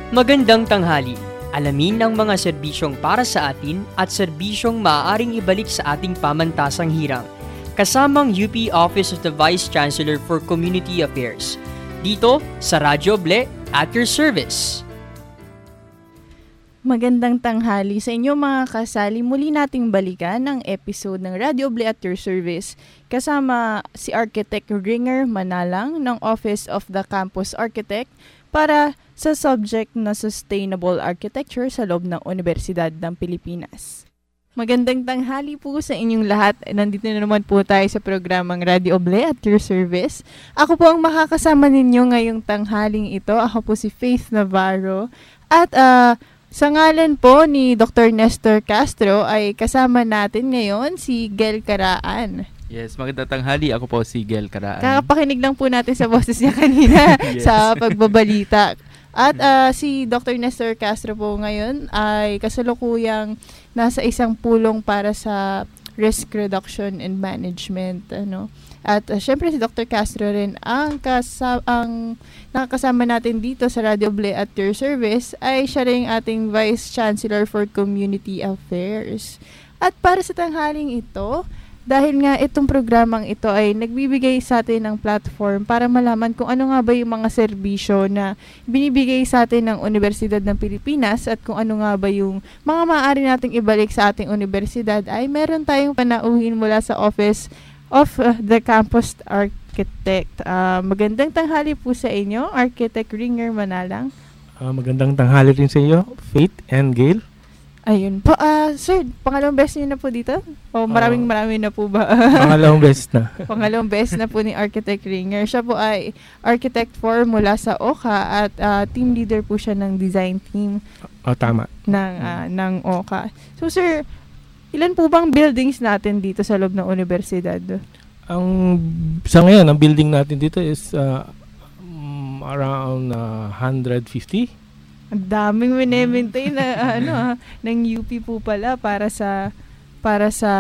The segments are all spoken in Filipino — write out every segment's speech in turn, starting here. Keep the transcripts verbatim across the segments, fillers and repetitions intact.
Magandang tanghali. Alamin ang mga serbisyong para sa atin at serbisyong maaaring ibalik sa ating pamantasang hirang. Kasamang U P Office of the Vice Chancellor for Community Affairs. Dito sa Radyo Ble at your service. Magandang tanghali sa inyo mga kasali. Muli nating balikan ang episode ng Radyo Ble at your service kasama si Architect Ringer Manalang ng Office of the Campus Architect para sa subject na Sustainable Architecture sa loob ng Universidad ng Pilipinas. Magandang tanghali po sa inyong lahat. Nandito na naman po tayo sa programang Radio Ble at your service. Ako po ang makakasama ninyo ngayong tanghaling ito. Ako po si Faith Navarro. At uh, sa ngalan po ni Doctor Nestor Castro ay kasama natin ngayon si Gel Caraan. Yes, magandang tanghali. Ako po si Gel Caraan. Kakapakinig lang po natin sa boses niya kanina Yes. sa pagbabalita. At uh, si Doctor Nestor Castro po ngayon ay kasalukuyang nasa isang pulong para sa risk reduction and management. Ano. At uh, syempre si Doctor Castro rin ang, kasa- ang nakakasama natin dito sa Radio Ble at your service ay siya rin ating Vice Chancellor for Community Affairs. At para sa tanghaling ito, dahil nga itong programang ito ay nagbibigay sa atin ng platform para malaman kung ano nga ba yung mga serbisyo na binibigay sa atin ng Universidad ng Pilipinas at kung ano nga ba yung mga maaari nating ibalik sa ating universidad, ay meron tayong panauhin mula sa Office of uh, the Campus Architect. Uh, magandang tanghali po sa inyo, Architect Ringer Manalang. Uh, magandang tanghali rin sa inyo, Faith and Gail. Ayun po. Uh, sir, pangalawang beses niyo na po dito? O maraming uh, maraming na po ba? Pangalawang beses na. Pangalawang beses na po ni Architect Ringer. Siya po ay Architect four mula sa O C A at uh, team leader po siya ng design team. O, oh, tama. Ng, uh, ng O C A. So sir, ilan po bang buildings natin dito sa loob ng universidad? Ang sa ngayon, ang building natin dito is uh, um, around uh, one hundred fifty. Ang daming mine-maintain na uh, ano ah, ng U P po pala para sa para sa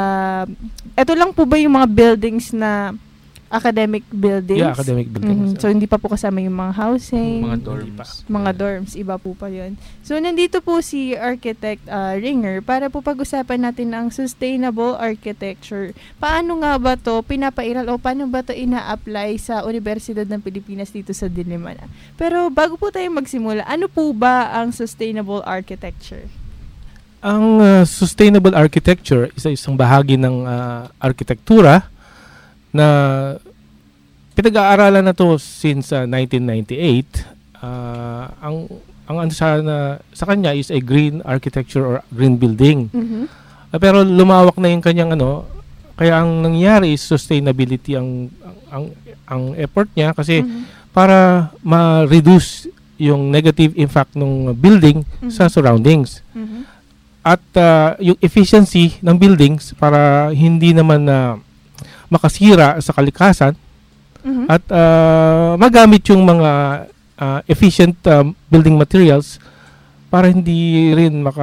ito lang po ba yung mga buildings na academic buildings? Yeah, academic Mm-hmm. buildings. So hindi pa po kasama yung mga housing, Mga dorms. mga dorms, iba po pa yun. So nandito po si Architect uh, Ringer para po pag-usapan natin ang sustainable architecture. Paano nga ba to pinapairal o paano ba to ina-apply sa Universidad ng Pilipinas dito sa Diliman? Pero bago po tayo magsimula, ano po ba ang sustainable architecture? Ang uh, sustainable architecture isa isang bahagi ng uh, arkitektura na pinag-aaralan na to since uh, nineteen ninety-eight. Uh, ang ang ano sa na, sa kanya is a green architecture or green building. Mm-hmm. Uh, pero lumawak na yung kanyang ano, kaya ang nangyari is sustainability ang ang ang effort niya kasi mm-hmm. para ma-reduce yung negative impact ng building mm-hmm. sa surroundings. Mm-hmm. At uh, yung efficiency ng buildings para hindi naman na uh, makasira sa kalikasan mm-hmm. at uh, magamit yung mga uh, efficient uh, building materials para hindi rin maka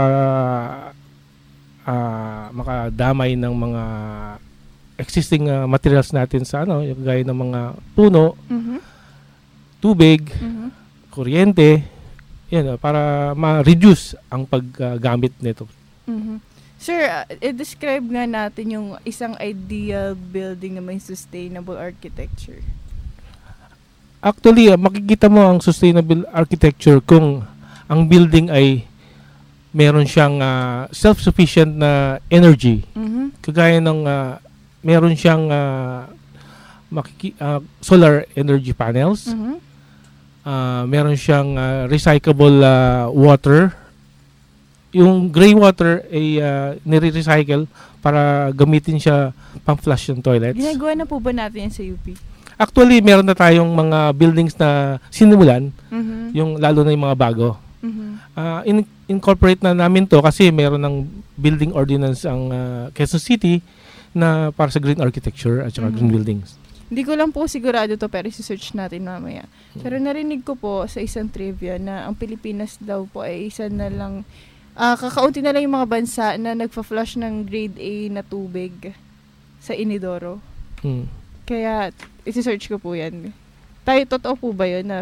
uh, makadamay ng mga existing uh, materials natin sa ano, yung gaya ng mga puno, mm-hmm. tubig, mm-hmm. kuryente, yan uh, para ma-reduce ang paggamit uh, nito. Mm-hmm. Sir, uh, i-describe nga natin yung isang ideal building na may sustainable architecture. Actually, uh, makikita mo ang sustainable architecture kung ang building ay meron siyang uh, self-sufficient na energy. Mm-hmm. Kagaya ng uh, meron siyang uh, makiki- uh, solar energy panels. Mm-hmm. Uh, meron siyang uh, recyclable uh, water. Yung gray water ay uh, nire-recycle para gamitin siya pang-flush ng toilets. Ginagawa na po ba natin yan sa U P? Actually, meron na tayong mga buildings na sinimulan, Mm-hmm. yung lalo na yung mga bago. Mm-hmm. Uh, in- incorporate na namin to kasi meron ng building ordinance ang uh, Quezon City na para sa green architecture at saka Mm-hmm. green buildings. Hindi ko lang po sigurado to pero isi-search natin mamaya. Mm-hmm. Pero narinig ko po sa isang trivia na ang Pilipinas daw po ay isa na lang Uh, kakaunti na lang yung mga bansa na nagpa-flush ng grade A na tubig sa inidoro. Hmm. Kaya, isi-search ko po yan. Tayo, totoo po ba yun na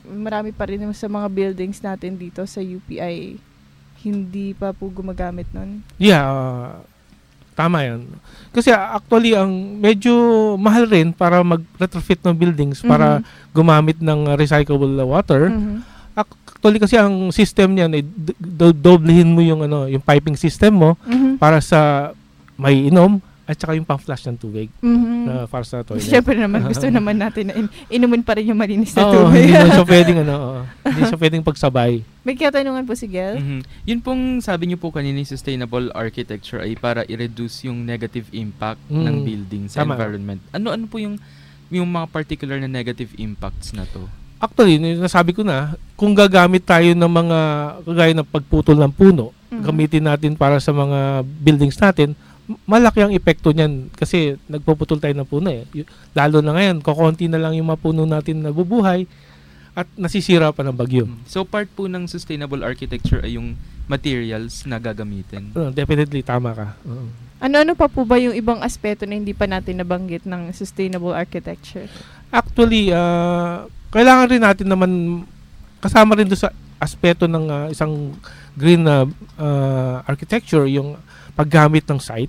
marami pa rin sa mga buildings natin dito sa U P ay hindi pa po gumagamit nun. Yeah, uh, tama yan. Kasi uh, actually, ang medyo mahal rin para mag-retrofit ng buildings para Mhm. gumamit ng uh, recyclable uh, water. Mhm. Actually, kasi ang system niyan, eh, d- do- doblehin mo yung, ano, yung piping system mo Mhm. para sa may inom at saka yung pang-flush ng tubig Mhm. na para sa toilet. Siyempre naman, gusto naman natin na in- inumin pa rin yung malinis na Oo, tubig. hindi na siya pwedeng, ano, oo. hindi siya pwedeng pagsabay. May katanungan po si Gel? Mhm. Yun pong sabi niyo po kanina, yung sustainable architecture ay para i-reduce yung negative impact Mm. ng building sa Tama. environment. Ano-ano po yung yung mga particular na negative impacts na to? Actually, yung nasabi ko na, kung gagamit tayo ng mga, kagaya ng pagputol ng puno, Mhm. gamitin natin para sa mga buildings natin, m- malaki ang epekto niyan kasi nagpuputol tayo ng puno eh. Y- Lalo na ngayon, kukunti na lang yung mga puno natin nabubuhay at nasisira pa ng bagyo. So part po ng sustainable architecture ay yung materials na gagamitin. Uh, definitely, tama ka. Oo. Ano-ano pa po ba yung ibang aspeto na hindi pa natin nabanggit ng sustainable architecture? Actually, ah, kailangan rin natin naman kasama rin doon sa aspeto ng ah, isang green na ah, architecture, yung paggamit ng site.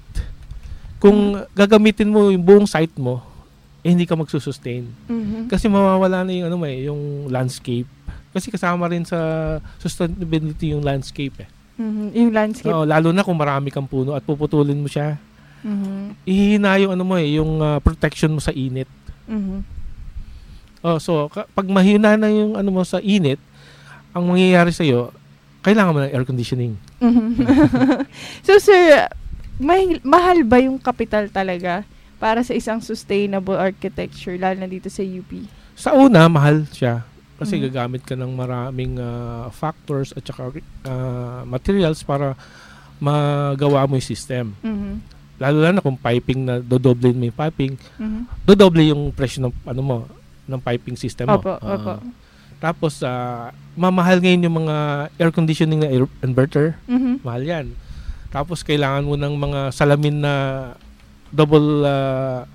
Kung gagamitin mo yung buong site mo, eh, hindi ka magsusustain. Mhm. Kasi mawawala na yung ano may, yung landscape. Kasi kasama rin sa sustainability yung landscape eh. Mhm. Yung landscape. Oo, lalo na kung marami kang puno at puputulin mo siya. Mhm. Ihina yung ano mo eh, yung ah, protection mo sa init. Mhm. Oh, so ka- pag mahina na yung ano mo sa init, ang mangyayari sa iyo, kailangan mo ng air conditioning. Mhm. So sir, may, mahal ba yung capital talaga para sa isang sustainable architecture lalo na dito sa U P? Sa una, mahal siya kasi Mhm. gagamit ka ng maraming ah, factors at saka ah, materials para magawa mo yung system. Mhm. Lalo na kung piping na dodoble mo yung piping, Mhm. dodoble yung presyo ng ano mo ng piping system mo. Opo, Ah, opo. tapos ah, mamahal ngayon yung mga air conditioning na air- inverter. Mhm. Mahal yan. Tapos kailangan mo ng mga salamin na double ah,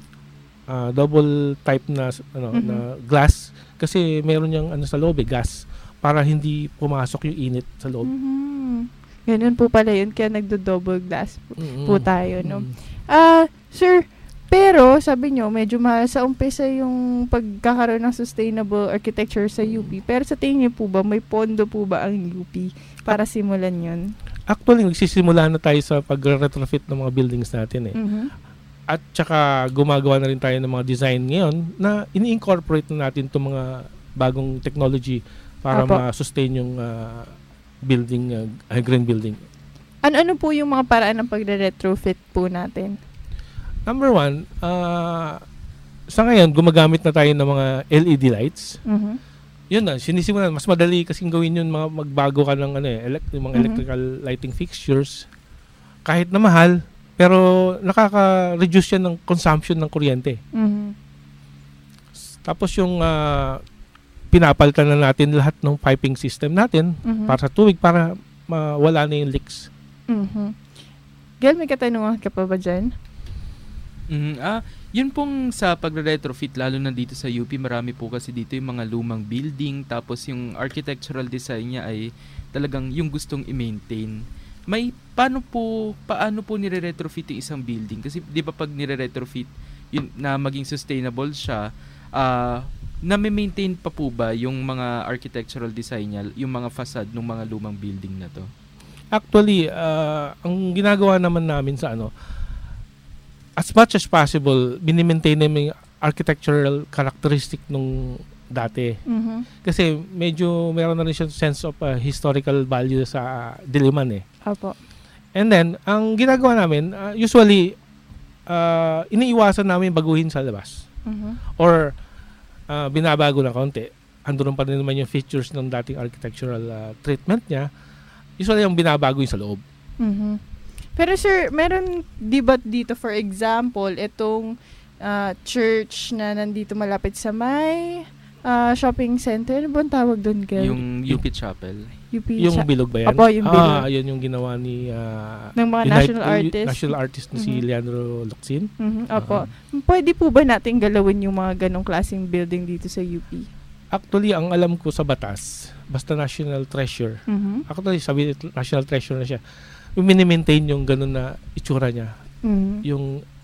ah, double type na ano Mhm. na glass kasi meron yung ano sa loob eh, gas para hindi pumasok yung init sa loob. Mhm. Ganun po pala yun, kaya nagdo-double glass po, Mm-mm. po tayo, no? Mm. Ah, sir, pero sabi nyo, medyo mahal sa umpisa yung pagkakaroon ng sustainable architecture sa U P. Pero sa tingin niyo po ba, may pondo po ba ang U P para simulan yun? Actually, nagsisimula na tayo sa pag-retrofit ng mga buildings natin eh. Mhm. At saka gumagawa na rin tayo ng mga design ngayon na ini-incorporate na natin itong mga bagong technology para Apo. ma-sustain yung ah, building, ah, green building. Ano-ano po yung mga paraan ng pagre-retrofit po natin? Number one, ah, sa ngayon, gumagamit na tayo ng mga L E D lights. Mhm. Yun na, sinisimulan. Mas madali kasing gawin yun, mga magbago ka ng ano, eh, elect- yung mga Mhm. electrical lighting fixtures. Kahit na mahal, pero nakaka-reduce yan ng consumption ng kuryente. Mhm. Tapos yung ah, pinapalitan na natin lahat ng piping system natin Mhm. para sa tubig para mawala na yung leaks. Mhm. Girl, may katanungan ka pa ba dyan? Mhm. Ah, yun pong sa pagre-retrofit lalo na dito sa U P, marami po kasi dito yung mga lumang building tapos yung architectural design niya ay talagang yung gustong i-maintain. May paano po paano po nire-retrofit yung isang building? Kasi 'di ba pag nire-retrofit yun na maging sustainable siya, ah na-maintain pa po ba yung mga architectural design niya, yung mga facade ng mga lumang building na to? Actually, ah, ang ginagawa naman namin sa ano, as much as possible, binimaintain namin yung architectural characteristic nung dati. Mhm. Kasi medyo meron na rin siya sense of ah, historical value sa Diliman eh. Opo. And then, ang ginagawa namin, ah, usually, ah, iniiwasan namin baguhin sa labas. Mhm. Or ah, binabago na konti. Andun pa rin naman yung features ng dating architectural ah, treatment niya. Usually, yung binabago yung sa loob. Mhm. Pero sir, meron di ba dito for example, itong ah, church na nandito malapit sa may ah, shopping center, ano ba ang tawag doon, girl? Yung U P Chapel. U P Yung Cha- bilog ba yan? Opo, yung bilog. Ah, yun yung ginawa ni ah, ng mga Unite- national uh, artists. national artist na si Mhm. Leandro Locsin. Mhm, opo. Pwede po ba natin galawin yung mga ganong klaseng building dito sa U P? Actually, ang alam ko sa batas, basta national treasure, Mhm. actually sabi national treasure na siya, mini-maintain yung ganun na itsura niya. Mhm. Yung,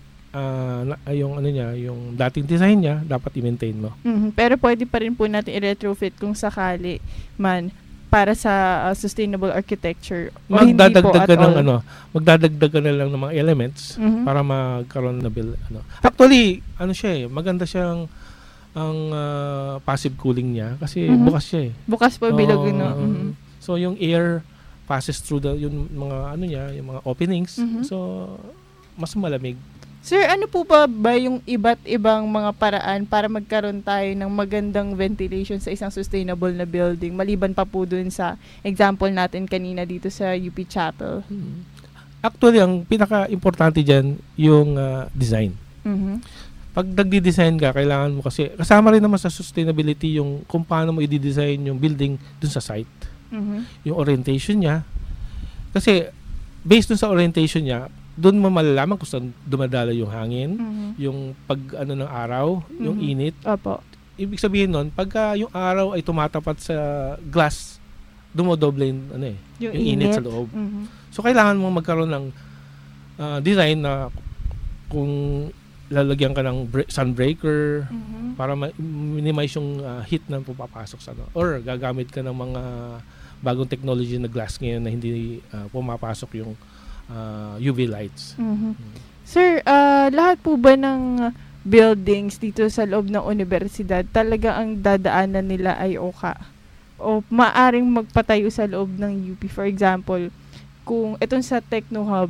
ah, na- yung ano niya, yung dating design niya, dapat i-maintain mo. Mhm. Pero pwede pa rin po natin i-retrofit kung sakali man para sa uh, sustainable architecture. O hindi po Magdadagdag at ka ng all. ano, magdadagdag ka na lang ng mga elements Mhm. para magkaroon na build ano. Actually, ano siya eh, maganda siyang ang ah, passive cooling niya kasi Mhm. bukas siya eh. Bukas po bilog Oo, no. oo. Mhm. So yung air passes through the yung mga ano niya, yung mga openings. Mhm. So mas malamig. Sir, ano po ba ba yung iba't ibang mga paraan para magkaroon tayo ng magandang ventilation sa isang sustainable na building maliban pa po dun sa example natin kanina dito sa U P Chapel? Hmm. Actually, ang pinaka-importante diyan yung ah, design. Mhm. Pag nagdi-design ka, kailangan mo kasi kasama rin naman sa sustainability yung kung paano mo i-design yung building dun sa site. Mhm. Yung orientation niya. Kasi based dun sa orientation niya, dun mo malalaman kung saan dumadala yung hangin, Mhm. yung pag ano ng araw, yung Mhm. init. Opo. Ibig sabihin nun, pagka yung araw ay tumatapat sa glass, dumodoble yung, ano eh, Yung, yung init. init. sa loob. Mhm. So kailangan mo magkaroon ng ah, design na kung lalagyan ka ng bre- sunbreaker Mhm. para ma-minimize yung ah, heat na pupapasok sa ano. Or gagamit ka ng mga bagong technology na glass ngayon na hindi ah, pumapasok yung ah, U V lights. Mhm. Sir, ah, lahat po ba ng buildings dito sa loob ng universidad talaga ang dadaanan nila ay O K A? O maaring magpatayo sa loob ng U P? For example, kung itong sa Techno Hub,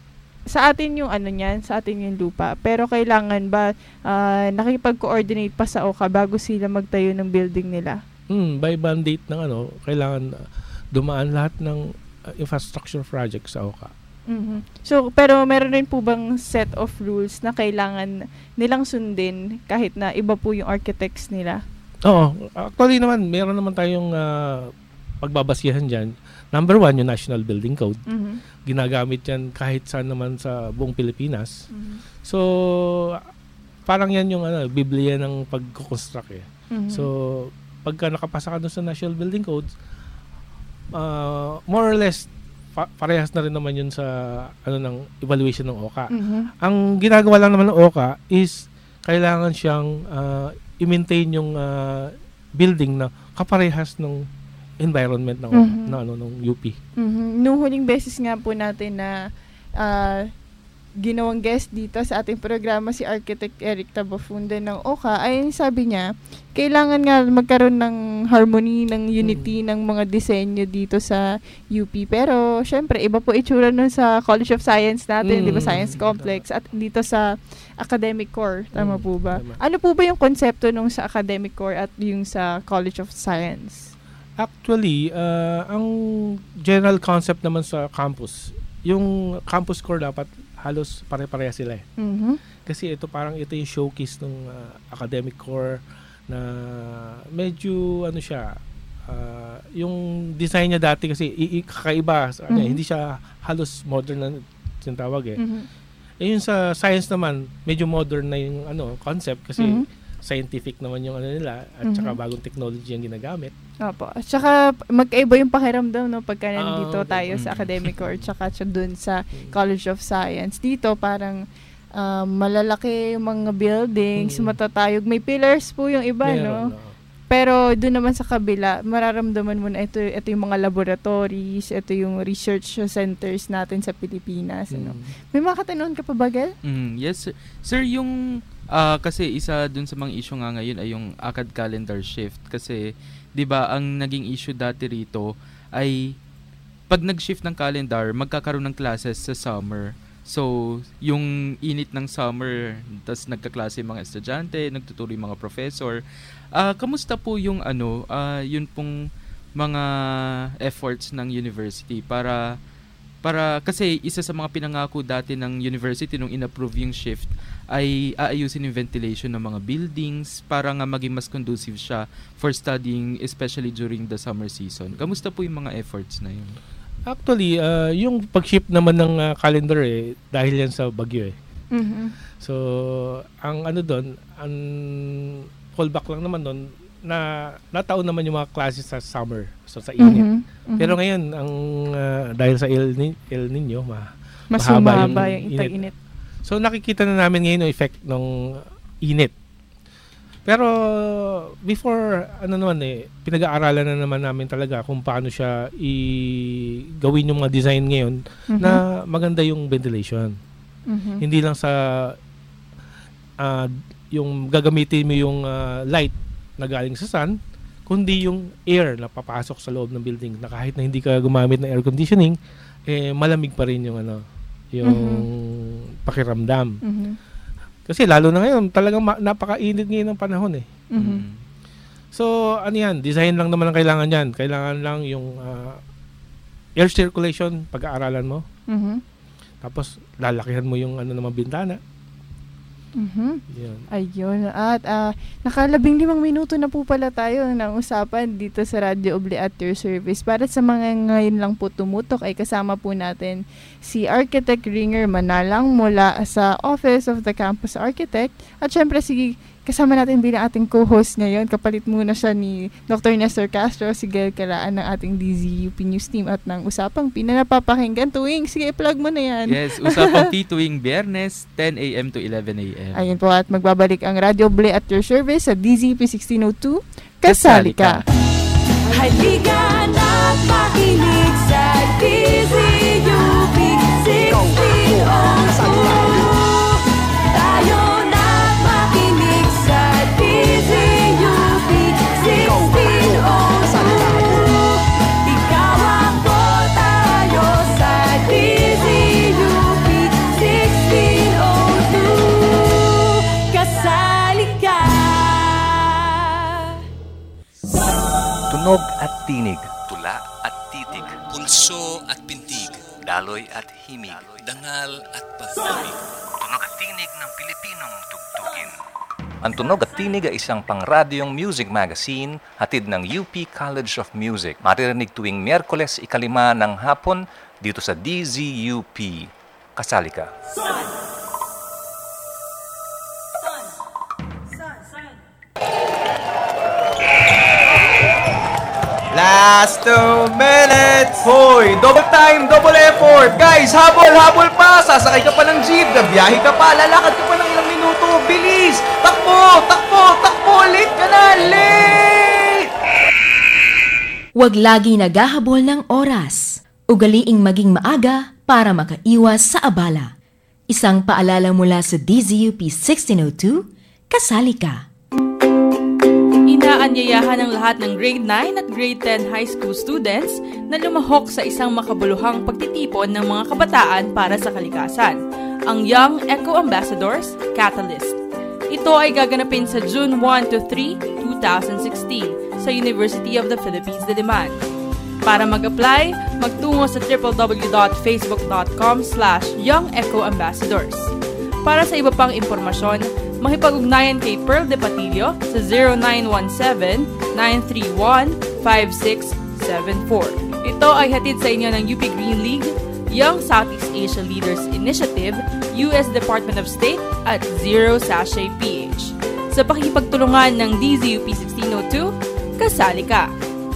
sa atin yung ano niyan, sa atin yung lupa. Pero kailangan ba ah, nakipag-coordinate pa sa O K A bago sila magtayo ng building nila? Hmm, by mandate ng ano, kailangan ah, dumaan lahat ng ah, infrastructure project sa O K A. Mhm. So, pero meron rin po bang set of rules na kailangan nilang sundin kahit na iba po yung architects nila? Oo, actually naman, meron naman tayong ah, pagbabasihan dyan. Number one, yung National Building Code. Mhm. Ginagamit yan kahit saan naman sa buong Pilipinas. Mhm. So, parang yan yung ano, Biblia ng pag-construct eh. Mhm. So, pagka nakapasa ka doon sa National Building Code, uh, more or less, pa- parehas na rin naman yun sa ano ng evaluation ng O K A. Mhm. Ang ginagawa lang naman ng O K A is kailangan siyang uh, i-maintain yung uh, building na kaparehas ng environment ng, Mhm. ng, ano, ng U P. Mhm. Nung huling beses nga po natin na ah, ginawang guest dito sa ating programa si Architect Eric Tabafunda ng O K A, ay sabi niya, kailangan nga magkaroon ng harmony, ng unity ng mga disenyo dito sa U P. Pero, syempre, iba po itsura nun sa College of Science natin, Mm. di ba, Science Complex, at dito sa Academic Core. Tama Mm, po ba? tama. Ano po ba yung konsepto nung sa Academic Core at yung sa College of Science? Actually, uh, ang general concept naman sa campus, yung campus core dapat halos pare-pareha sila eh. Mhm. Kasi ito parang ito yung showcase ng uh, academic core na medyo ano siya, uh, yung design niya dati kasi i- i- kakaiba sa kanya, Mhm. hindi siya halos modern na tinatawag eh. Mhm. Eh yun sa science naman, medyo modern na yung ano concept kasi Mhm. scientific naman yung ano nila at saka Mhm. bagong technology ang ginagamit. Opo. At saka, magkaiba yung pakiramdam, no? Pagka nandito Ah, tayo mm. sa academic or tsaka siya dun sa College of Science. Dito, parang um, malalaki yung mga buildings, Mm. matatayog. May pillars po yung iba, no? Meron, oo. Pero dun naman sa kabila, mararamdaman mo na ito, ito yung mga laboratories, ito yung research centers natin sa Pilipinas. Ano? Mm. May mga katanungan ka pa ba, Gel? Mm, yes, sir. Sir, yung ah, kasi isa dun sa mga issue nga ngayon ay yung A C A D calendar shift kasi 'di ba ang naging issue dati rito ay pag nag-shift ng calendar, magkakaroon ng classes sa summer. So, yung init ng summer, tas nagkaklase yung mga estudyante, nagtuturo yung mga professor. Ah, kamusta po yung ano, ah, yun pong mga efforts ng university para para kasi isa sa mga pinangako dati ng university nung inapprove yung shift ay aayusin yung ventilation ng mga buildings para nga maging mas conducive siya for studying especially during the summer season. Kamusta po yung mga efforts na yun? Actually, uh, yung pag-shift naman ng uh, calendar eh, dahil yan sa bagyo eh. Mhm. So, ang ano doon, ang fallback lang naman doon, na nataon naman yung mga classes sa summer, so sa init. Mhm, mhm. Pero ngayon, ang ah, dahil sa El, Ni- El Nino, ma- Mas mahaba humaba yung yung tag-init. so nakikita na namin ngayon yung effect ng init. Pero before, ano naman eh, pinag-aaralan na naman namin talaga kung paano siya i gawin yung mga design ngayon Mhm, na maganda yung ventilation. mhm. Hindi lang sa ah, yung gagamitin mo yung ah, light na galing sa sun, kundi yung air na papasok sa loob ng building na kahit na hindi ka gumamit ng air conditioning, eh malamig pa rin yung ano, yung pakiramdam. Mhm, Kasi lalo na ngayon, talagang ma- napakainit ngayon ng panahon eh. mhm. So, ano yan, design lang naman ang kailangan yan. Kailangan lang yung ah, air circulation, pag-aaralan mo. Mhm, Tapos, lalakihan mo yung ano naman bintana. mhm. Yan. Ayun. At ah, nakalabing limang minuto na po pala tayo ng usapan dito sa Radio Oble at your service. Para sa mga ngayon lang po tumutok ay kasama po natin si Architect Ringer Manalang mula sa Office of the Campus Architect. At syempre si kasama natin bilang ating co-host ngayon. Kapalit muna siya ni Doctor Nestor Castro, si Gail Caraan ng ating D Z U P News Team at ng Usapang P na napapakinggan tuwing. Sige, i-plug mo na yan. Yes, Usapang P tuwing Biyernes, ten a.m. to eleven a.m. Ayun po, at magbabalik ang Radio Ble at your service sa D Z P sixteen oh two. Kasali ka! Halika na't makinig sa D Z U P sixteen oh two. Tayo na't makinig sa D Z U P sixteen oh two. Ikaw ako, tayo sa D Z U P sixteen oh two. Kasali ka! Tunog at tinig, tula at titig, Pulso at pintig, daloy at himig, dangal at pag-ibig. tunog at tinig ng Pilipinong tugtugin. Ang Tunog at Tinig ay isang pangradyong music magazine hatid ng U P College of Music. Maririnig tuwing Miyerkules ikalima ng hapon dito sa D Z U P. Kasali ka. Last two minutes! Hoy! Double time, double effort! Guys, habol, habol pa! Sasakay ka pa ng jeep, gabiyahe ka pa, lalakad ka pa ng ilang minuto! Bilis! Takbo! Takbo! Takbo! Late ka na! Late! Huwag lagi naghahabol ng oras. Ugaliing maging maaga para makaiwas sa abala. Isang paalala mula sa D Z U P sixteen oh two, kasali ka. Inaanyayahan ng lahat ng grade nine at grade ten high school students na lumahok sa isang makabuluhang pagtitipon ng mga kabataan para sa kalikasan, ang Young Eco Ambassadors Catalyst. Ito ay gaganapin sa June one to three, twenty sixteen sa University of the Philippines, Diliman. Para mag-apply, magtungo sa w w w dot facebook dot com slash young eco ambassadors. Para sa iba pang impormasyon, makipag-ugnayan kay Pearl De Patillo sa zero nine one seven, nine three one, five six seven four. Ito ay hatid sa inyo ng U P Green League, Young Southeast Asia Leaders Initiative, U S Department of State at Zero Sachet P H. Sa pakikipagtulungan ng D Z U P sixteen oh two, kasali ka!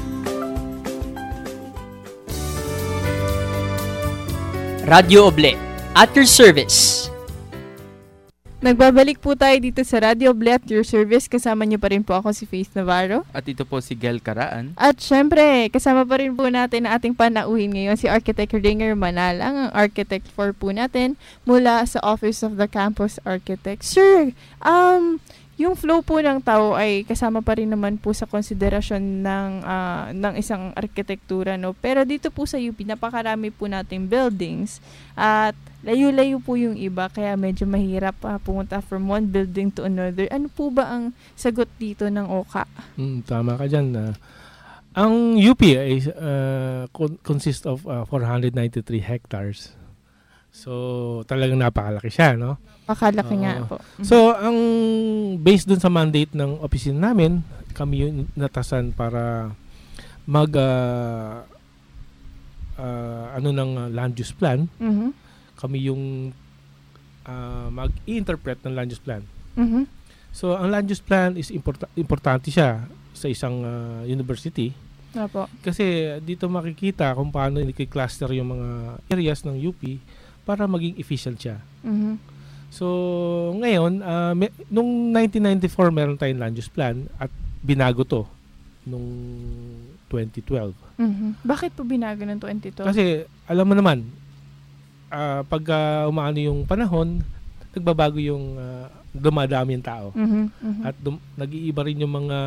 Radio Oble, at your service. Nagbabalik po tayo dito sa Radio Oble at your service. Kasama niyo pa rin po ako si Faith Navarro. At ito po si Gail Caraan. At syempre, kasama pa rin po natin ang ating panauhin ngayon, si Architect Ringer Manalang, ang Architect four po natin mula sa Office of the Campus Architect. Sir, um, yung flow po ng tao ay kasama pa rin naman po sa konsiderasyon ng, uh, ng isang arkitektura, no? Pero dito po sa U P, napakarami po nating buildings at layo-layo po yung iba, kaya medyo mahirap uh, pumunta from one building to another. Ano po ba ang sagot dito ng O C A? Mm, tama ka dyan. Uh, ang U P ay uh, con- consist of uh, four hundred ninety-three hectares. So, talagang napakalaki siya, no? Pakalaki Oo. nga po. So, ang based dun sa mandate ng opisina namin, kami yung natasan para mag uh, uh, ano ng uh, land use plan. Mhm. Kami yung uh, mag-i-interpret ng land use plan. Mhm. So, ang land use plan is importa- importante siya. sa isang uh, university. Opo. Kasi dito makikita kung paano i-cluster yung mga areas ng U P para maging efficient siya. Mm-hmm. So, ngayon, uh, may, nung nineteen ninety-four meron tayong land use plan at binago to nung twenty twelve. Mm-hmm. Bakit po binago ng twenty twelve? Kasi, alam mo naman, uh, pag uh, umaano yung panahon, nagbabago yung uh, dumadami yung tao. Mm-hmm. Mm-hmm. At dum- nag-iiba rin yung mga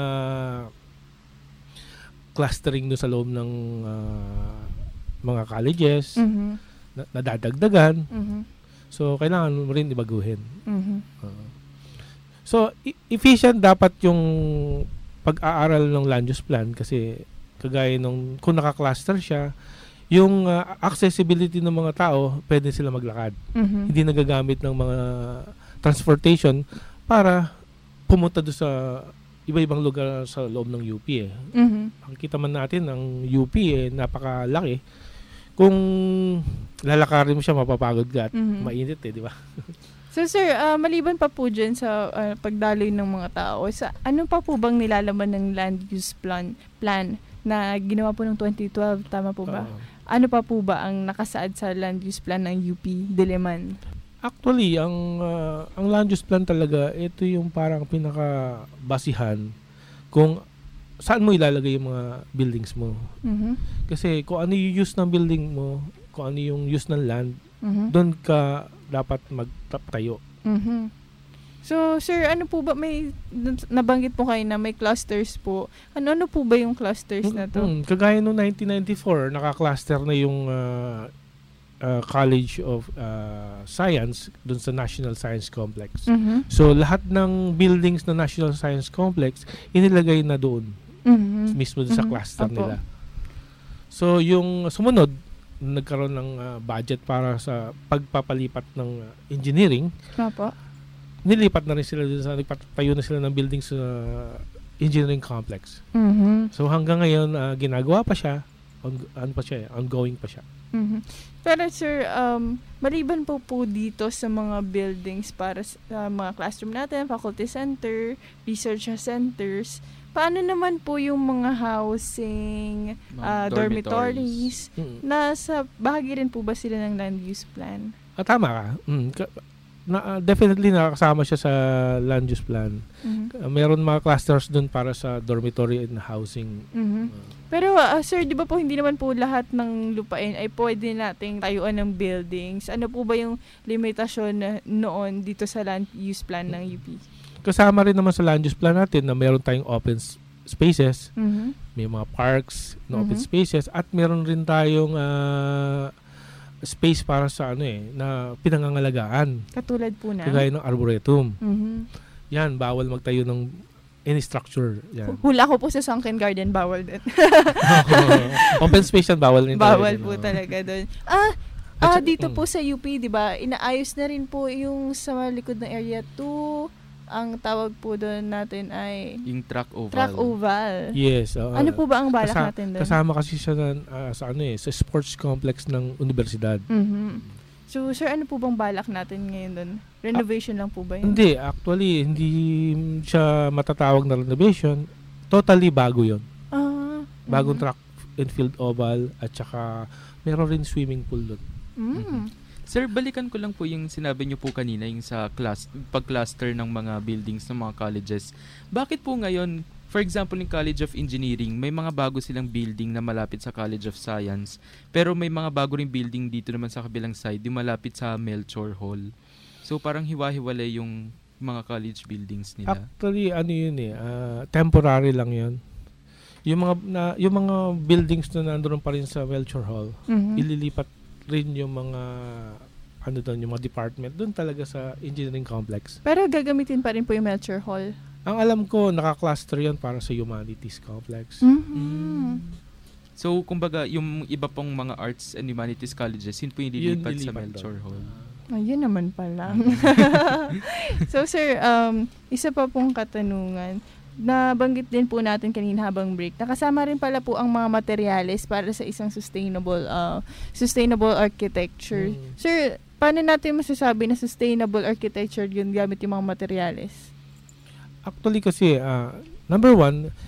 clustering doon sa loob ng uh, mga colleges, mm-hmm. na- nadadagdagan. Mm-hmm. So, kailangan mo rin ibaguhin. Mm-hmm. Uh, so, e- efficient dapat yung pag-aaral ng land use plan kasi kagaya nung kung naka-cluster siya, yung uh, accessibility ng mga tao, pwede sila maglakad. Mm-hmm. Hindi nagagamit ng mga transportation para pumunta doon sa iba-ibang lugar sa loob ng U P eh. Mm-hmm. Ang kita man natin, ang U P eh, napakalaki. Kung lalakarin mo siya, mapapagod ka at mm-hmm. mainit eh, di ba? So sir, uh, maliban pa po dyan sa uh, pagdaloy ng mga tao, sa, ano pa po bang nilalaman ng land use plan, plan na ginawa po ng twenty twelve, tama po ba? Uh, ano pa po ba ang nakasaad sa land use plan ng U P Diliman? Actually, ang uh, ang land use plan talaga, ito yung parang pinaka-basihan kung saan mo ilalagay yung mga buildings mo. Mm-hmm. Kasi kung ano yung use ng building mo, kung ano yung use ng land, mm-hmm. doon ka dapat magtayo. Mm-hmm. So, sir, ano po ba, may nabanggit po kayo na may clusters po. Ano-ano po ba yung clusters na to? Mm-hmm. Kagaya noong nineteen ninety-four, naka-cluster na yung uh, uh, College of uh, Science doon sa National Science Complex. Mm-hmm. So, lahat ng buildings na National Science Complex, inilagay na doon. Mm-hmm. Mismo doon sa mm-hmm. cluster Opo. nila. So, yung sumunod, nagkaroon ng uh, budget para sa pagpapalipat ng uh, engineering. Opo. Nilipat na rin sila dun sa, nagpatayo na sila ng building sa engineering complex. Mm-hmm. So hanggang ngayon, uh, ginagawa pa siya, on, ano pa siya, ongoing pa siya. Mm-hmm. Pero sir, um, maliban po po dito sa mga buildings para sa uh, mga classroom natin, faculty center, research centers, paano naman po yung mga housing, uh, dormitories, dormitories. Mm. nasa bahagi rin po ba sila ng land use plan? Ah, tama ka. Mm, ka- na, uh, definitely nakakasama siya sa land use plan. Mm-hmm. Uh, meron mga clusters dun para sa dormitory and housing. Mm-hmm. Uh, Pero uh, sir, di ba po hindi naman po lahat ng lupain ay pwede nating tayuan ng buildings? Ano po ba yung limitasyon na noon dito sa land use plan ng U P? Kasama rin naman sa land use plan natin na meron tayong open s- spaces, Mm-hmm. may mga parks na open Mhm. spaces, at meron rin tayong uh, space para sa ano eh, na pinangangalagaan. Katulad po na? Kagaya ng arboretum. Mm-hmm. Yan, bawal magtayo ng any structure. Yan. Hula ko po sa sunken garden, bawal din. Open space yan, bawal rin Bawal talaga, po no? talaga doon. Ah, At ah sa- dito mm. po sa U P, di ba, inaayos na rin po yung sa likod ng area two. Ang tawag po doon natin ay Yung track oval. track oval. Yes. oo. Ano po ba ang balak Kasa- natin doon? Kasama kasi siya na, ah, sa ano eh, sa sports complex ng universidad. Mhm. So, sir, ano po bang balak natin ngayon doon? Renovation lang po ba yun? Hindi, actually, hindi siya matatawag na renovation. Totally bago yon. Ah. Bagong mhm. track and field oval at saka meron rin swimming pool doon. Mm. Sir, balikan ko lang po yung sinabi niyo po kanina, yung sa class, pag-cluster ng mga buildings ng mga colleges. Bakit po ngayon, for example, yung College of Engineering, may mga bago silang building na malapit sa College of Science, pero may mga bago ring building dito naman sa kabilang side, yung malapit sa Melchor Hall. So parang hiwa-hiwalay yung mga college buildings nila. Actually, ano yun eh, ah, temporary lang yun. Yung mga na, yung mga buildings na nandoon pa rin sa Melchor Hall, Mhm. ililipat rin yung mga ano doon, yung mga department doon talaga sa engineering complex. Pero gagamitin pa rin po yung Melchor Hall. Ang alam ko, naka-cluster yun para sa humanities complex. Mhm. So, kumbaga, yung iba pong mga arts and humanities colleges, yun po yung Yun lilipat sa lilipat Melchor doon. Hall. Ayun naman pala. So, sir, um, isa pa pong katanungan. Nabanggit din po natin kanina habang break. Nakasama rin pala po ang mga materyales para sa isang sustainable uh, sustainable architecture. Mm. Sir, paano natin masasabi na sustainable architecture yun gamit yung mga materyales? Actually kasi, ah, number one,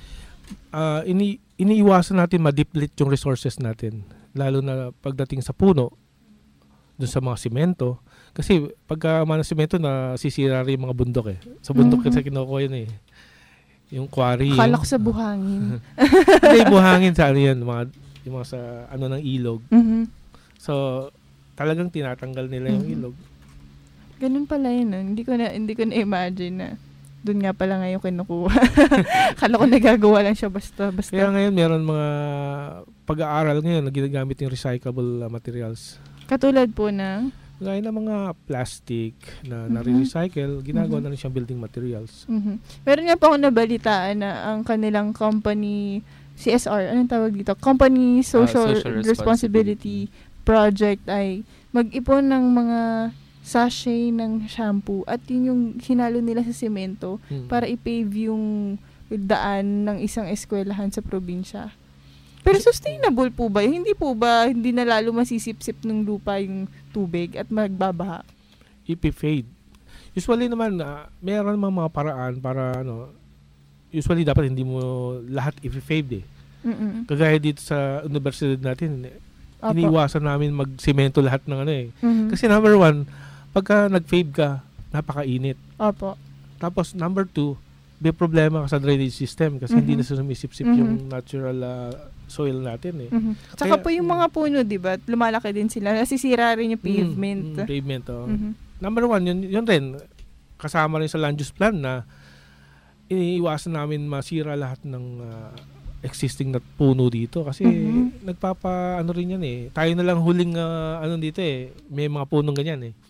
uh, ini iniiwasan natin ma-deplete yung resources natin. Lalo na pagdating sa puno, dun sa mga simento. Kasi pagka mga simento, nasisira rin yung mga bundok eh. Sa bundok mm-hmm. kasi kinukuha yun eh. Yung quarry. Akala ko sa buhangin. Hindi, buhangin sa ano yan. Mga, yung mga sa ano ng ilog. Mm-hmm. So, talagang tinatanggal nila yung mm-hmm. ilog. Ganun pala yun. No? Hindi ko na hindi ko na imagine na doon nga pala ngayon kinukuha. Akala ko nagagawa lang siya basta basta. Kaya ngayon meron mga pag-aaral ngayon na ginagamit yung recyclable uh, materials. Katulad po ng gaya ng mga plastic na mm-hmm. nare-recycle, ginagawa mm-hmm. na rin siyang building materials. Mm-hmm. Meron nga po akong nabalitaan na ang kanilang company C S R, anong tawag dito? Company Social, uh, Social Responsibility, Responsibility Project ay mag-ipon ng mga sachet ng shampoo at yun yung hinalo nila sa semento hmm. para i-pave yung daan ng isang eskwelahan sa probinsya. Pero sustainable po ba? Hindi po ba, hindi na lalo masisip-sip ng lupa yung tubig at magbabaha? I-fade. Usually naman, uh, meron mga, mga paraan para, ano, usually dapat hindi mo lahat i-fade eh. Mm-mm. Kagaya dito sa universidad natin, Opo. iniiwasan namin mag-semento lahat ng ano eh. Mm-hmm. Kasi number one, pagka nag-fade ka, napakainit. Opo. Tapos number two, may problema ka sa drainage system kasi mm-hmm. hindi na sumisip-sip mm-hmm. yung natural uh, soil natin eh. Mm-hmm. Saka po yung mga puno, di ba? Lumalaki din sila. Nasisira rin yung pavement. Mm, mm, pavement, oh. Mm-hmm. Number one, yun, yun rin. Kasama rin sa land use plan na iniiwasan namin masira lahat ng uh, existing na puno dito kasi mm-hmm. nagpapa ano rin yan eh. Tayo na lang huling uh, ano dito eh. May mga punong ganyan eh.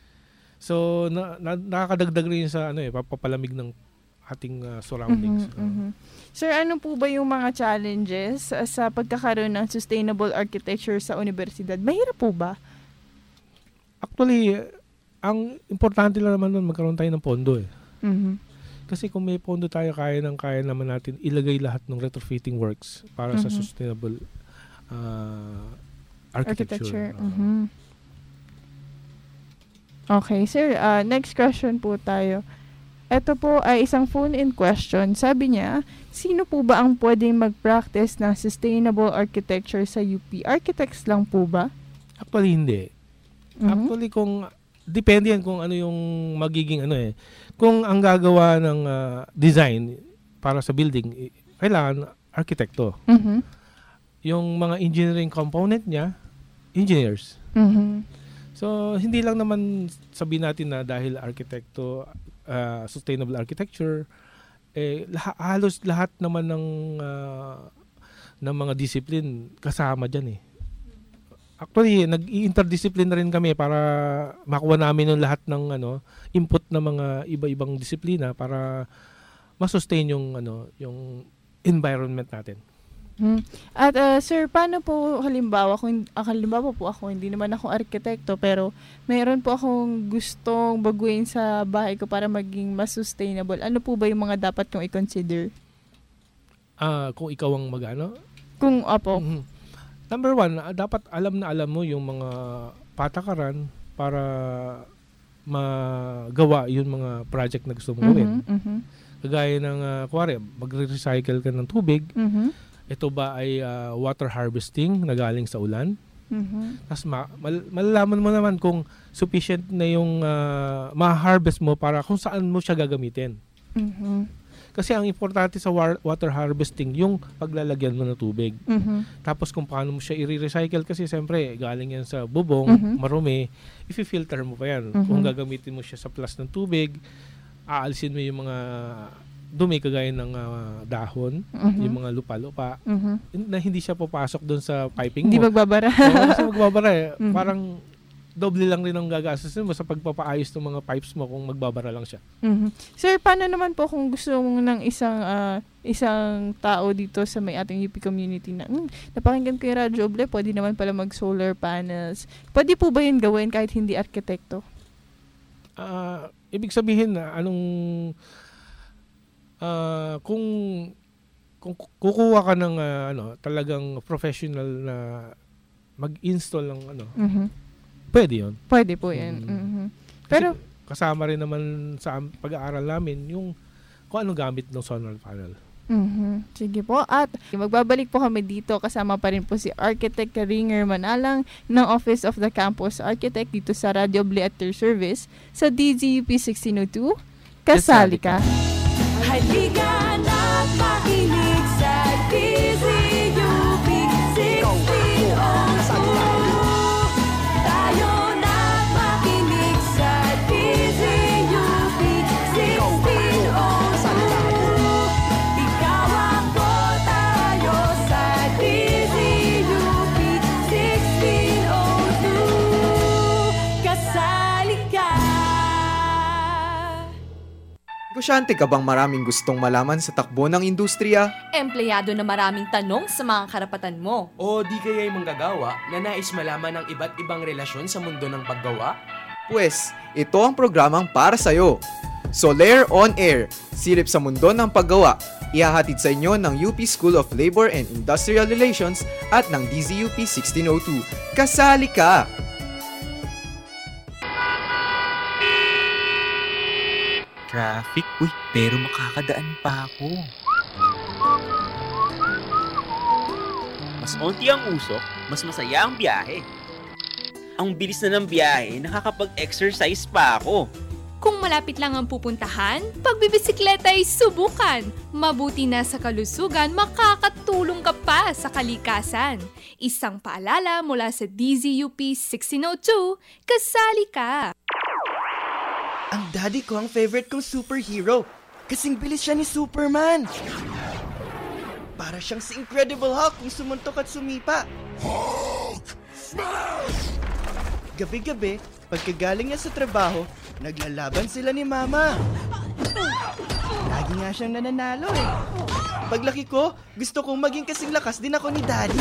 So na, na, nakakadagdag rin sa ano eh papapalamig ng ating uh, surroundings. Mm-hmm, mm-hmm. Sir, ano po ba yung mga challenges uh, sa pagkakaroon ng sustainable architecture sa universidad? Mahirap po ba? Actually, ang importante lang naman nun magkaroon tayo ng pondo eh. Mm-hmm. Kasi kung may pondo tayo, kaya ng kaya naman natin ilagay lahat ng retrofitting works para mm-hmm. sa sustainable uh, architecture. architecture. Uh, mm-hmm. Okay, sir. Uh, next question po tayo. Ito po ay isang phone-in question. Sabi niya, sino po ba ang pwedeng mag-practice ng sustainable architecture sa U P? Architects lang po ba? Actually, hindi. Mm-hmm. Actually, kung depende yan kung ano yung magiging ano eh. Kung ang gagawa ng uh, design para sa building, kailangan arkitekto. Mm-hmm. Yung mga engineering component niya, engineers. Mm-hmm. So, hindi lang naman sabihin natin na dahil arkitekto, uh, sustainable architecture, eh, lah- halos lahat naman ng, uh, ng mga discipline kasama dyan eh. Actually, nag-interdiscipline na rin kami para makuha namin yung lahat ng ano, input ng mga iba-ibang disiplina para ma-sustain yung ano, yung environment natin. Hmm. At uh, sir, paano po halimbawa kung uh, halimbawa po ako, hindi naman ako arkitekto pero mayroon po akong gustong baguhin sa bahay ko para maging mas sustainable. Ano po ba yung mga dapat kong i-consider? Ah, uh, kung ikaw ang mag-ano? Kung apo. Mm-hmm. Number one, uh, dapat alam na alam mo yung mga patakaran para magawa yung mga project na gusto mong gawin. Mm-hmm, mm-hmm. Kagaya ng, uh, kuwari, magre-recycle ka ng tubig. Mm-hmm. Ito ba ay uh, water harvesting na galing sa ulan? Mm-hmm. Tapos ma- mal- malalaman mo naman kung sufficient na yung uh, ma-harvest mo para kung saan mo siya gagamitin. Mm-hmm. Kasi ang importante sa war- water harvesting, yung paglalagyan mo ng tubig. Mm-hmm. Tapos kung paano mo siya i-recycle kasi siyempre galing yan sa bubong, mm-hmm. marumi, i-filter mo pa yan. Mm-hmm. Kung gagamitin mo siya sa plus ng tubig, aalisin mo yung mga dumi kagaya ng uh, dahon, mm-hmm. yung mga lupa-lupa, mm-hmm. na hindi siya papasok doon sa piping hindi mo. Hindi magbabara. Oo, kasi magbabara eh. Mm-hmm. Parang doble lang rin ang gagastusin mo sa pagpapaayos ng mga pipes mo kung magbabara lang siya. Mm-hmm. Sir, paano naman po kung gusto mo ng isang uh, isang tao dito sa may ating U P community na hmm, napakinggan ko yung Radyo Oble, pwede naman pala mag-solar panels. Pwede po ba yun gawin kahit hindi arkitekto? Uh, ibig sabihin na anong Uh, kung kung kukuha ka ng uh, ano talagang professional na mag-install ng ano, mm-hmm. pwede yun. Pwede po yan. Mm-hmm. Mm-hmm. Pero kasama rin naman sa pag-aaral namin yung kung ano gamit ng solar panel. Mhm. Sige po. At magbabalik po kami dito. Kasama pa rin po si Architect Ringer Manalang ng Office of the Campus Architect dito sa Radio Oble at your service sa D Z U P sixteen oh two. Kasali ka. Halika na't makinig sa D Z U P sixteen oh two. Tayo na't makinig sa D Z U P sixteen oh two. Ikaw ako, tayo sa D Z U P sixteen oh two. Kasali ka. Negosyante ka bang maraming gustong malaman sa takbo ng industriya? Empleyado na maraming tanong sa mga karapatan mo. O di kaya'y manggagawa na nais malaman ang iba't ibang relasyon sa mundo ng paggawa? Pwes, ito ang programang para sa'yo. Soler On Air, silip sa mundo ng paggawa. Ihahatid sa inyo ng U P School of Labor and Industrial Relations at ng D Z U P sixteen oh two. Kasali ka! Traffic? Uy, pero makakadaan pa ako. Mas onti ang usok, mas masaya ang biyahe. Ang bilis na ng biyahe, nakakapag-exercise pa ako. Kung malapit lang ang pupuntahan, pagbibisikleta ay subukan. Mabuti na sa kalusugan, makakatulong ka pa sa kalikasan. Isang paalala mula sa D Z U P sixteen oh two, kasali ka! Ang daddy ko ang favorite kong superhero. Kasing bilis siya ni Superman. Para siyang si Incredible Hulk kung sumuntok at sumipa. Hulk smash! Gabi-gabi, pagkagaling niya sa trabaho, naglalaban sila ni Mama. Lagi nga siyang nananalo eh. Paglaki ko, gusto kong maging kasing lakas din ako ni Daddy.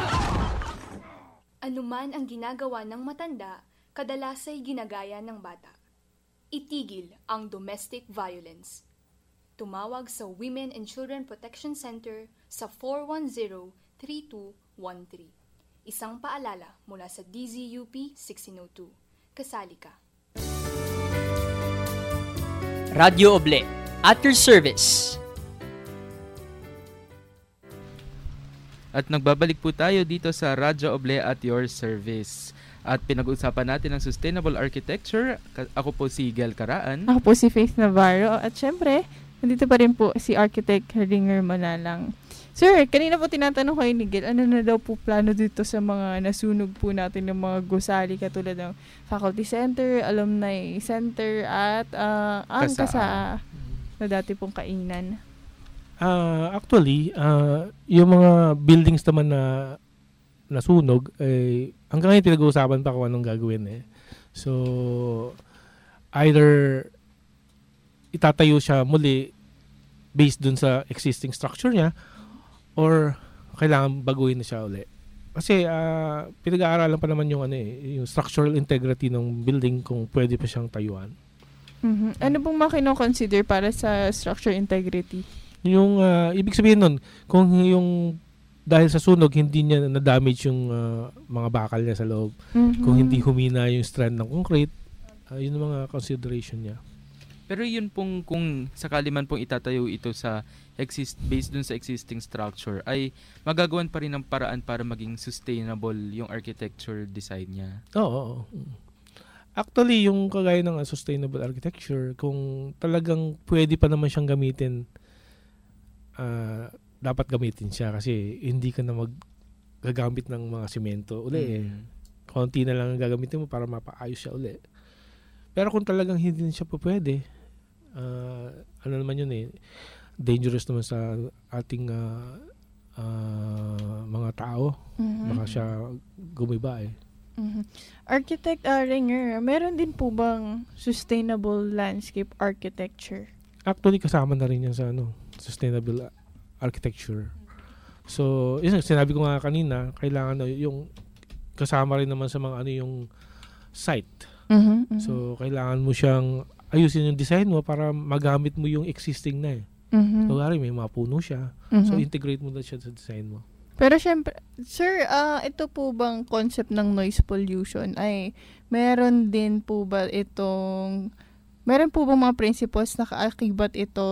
Anuman ang ginagawa ng matanda, kadalasay ginagaya ng bata. Itigil ang domestic violence. Tumawag sa Women and Children Protection Center sa four one zero, three two one three. Isang paalala mula sa D Z U P sixteen oh two. Kasali ka. Radio Oble, at your service. At nagbabalik po tayo dito sa Radio Oble at your service. At pinag-uusapan natin ang sustainable architecture. Ako po si Gel Caraan. Ako po si Faith Navarro. At syempre, nandito pa rin po si Architect Ringer Manalang. Sir, kanina po tinatanong kayo ni Gel, ano na daw po plano dito sa mga nasunog po natin ng mga gusali katulad ng Faculty Center, Alumni Center, at uh, ang Kasa, kasa na dati pong kainan? Uh, actually, uh, yung mga buildings naman na nasunog, eh, hanggang ngayon pinag-uusapan pa kung anong gagawin eh. So, either itatayo siya muli based dun sa existing structure niya or kailangan baguhin na siya uli. Kasi uh, pinag-aaralan pa naman yung, ano, eh, yung structural integrity ng building kung pwede pa siyang tayuan. Mm-hmm. Ano pong makino-consider para sa structural integrity? Yung, uh, ibig sabihin nun, kung yung dahil sa sunog, hindi niya na-damage yung uh, mga bakal niya sa loob. Mm-hmm. Kung hindi humina yung strand ng concrete, uh, yun ang mga consideration niya. Pero yun pong, kung sakali man pong itatayo ito sa exist based dun sa existing structure, ay magagawan pa rin ng paraan para maging sustainable yung architecture design niya. Oo. oo. Actually, yung kagaya ng uh, sustainable architecture, kung talagang pwede pa naman siyang gamitin, uh, dapat gamitin siya kasi hindi ka na maggagamit ng mga simento uli. Mm. Konti na lang ang gagamitin mo para mapaayos siya uli. Pero kung talagang hindi siya po pwede, uh, ano naman yun eh, dangerous naman sa ating uh, uh, mga tao. Mm-hmm. Baka siya gumiba eh. Mm-hmm. Architect uh, Ringer, meron din po bang sustainable landscape architecture? Actually, kasama na rin yan sa ano, sustainable architecture. So, yun, sinabi ko nga kanina, kailangan yung kasama rin naman sa mga ano yung site. Mm-hmm, mm-hmm. So, kailangan mo siyang ayusin yung design mo para magamit mo yung existing na eh. Mm-hmm. So, may mga puno siya. Mm-hmm. So, integrate mo na siya sa design mo. Pero syempre, sir, uh, ito po bang concept ng noise pollution ay meron din po ba itong, meron po bang mga principles na kaakibat ito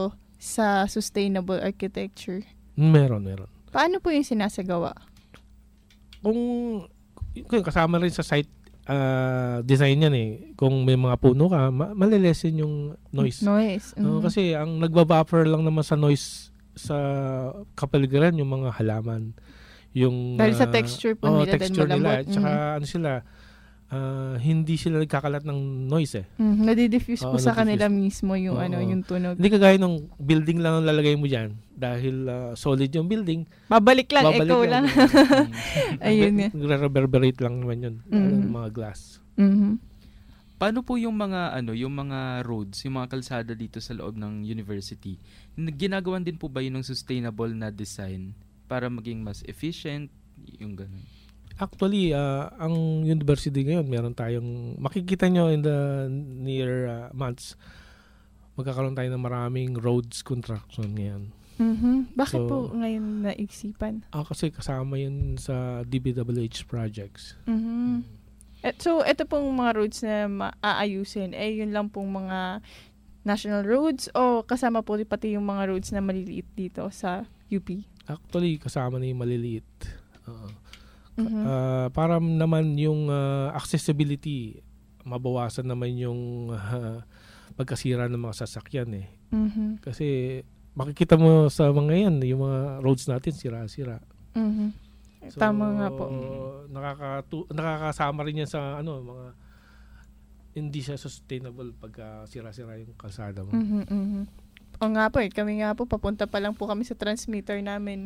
sa sustainable architecture? Meron, meron. Paano po yung sinasagawa? Kung, kung kasama rin sa site uh, design yan eh. Kung may mga puno ka, ma- malilesen yung noise. Noise. Uh, Mhm. kasi ang nagbabuffer lang naman sa noise sa kapaligiran yung mga halaman. Yung, Dahil sa ah, texture po oo, nila din texture nila. malambot. Tsaka Mhm. ano sila, ah, hindi sila nagkakalat ng noise eh. Mm, nadi-diffuse po Oo, sa nadi-diffuse. kanila mismo yung ano, Oo. yung tunog. Hindi kagaya ng building lang ang lalagay mo dyan dahil ah, solid yung building. Babalik lang, echo lang. Ayun nga. Nagre-reverberate lang naman yun. Ano, Mhm. mga glass. Mhm. Paano po yung mga ano, yung mga roads, yung mga kalsada dito sa loob ng university? Nag- Ginagawan din po ba yun ng sustainable na design para maging mas efficient, yung ganun? Actually, ah, ang university ngayon, meron tayong, makikita nyo in the near ah, months, magkakaroon tayo ng maraming roads construction ngayon. Mhm. Bakit So, po ngayon naisipan? Ah, kasi kasama yun sa D B W H projects. Mhm. Et, so, ito pong mga roads na maaayusin, eh yun lang pong mga national roads o kasama po pati yung mga roads na maliliit dito sa U P? Actually, kasama na yung maliliit. Oo. Mhm. Ah, para naman yung ah, accessibility, mabawasan naman yung ah, pagkasira ng mga sasakyan eh. Mhm. Kasi makikita mo sa mga yan, yung mga roads natin, sira-sira. Mhm. So, Tama nga po. Nakakatu- nakakasama rin yan sa ano, mga hindi siya sustainable pagka sira-sira yung kalsada mo. Mhm, mhm. O nga po eh, kami nga po, papunta pa lang po kami sa transmitter namin.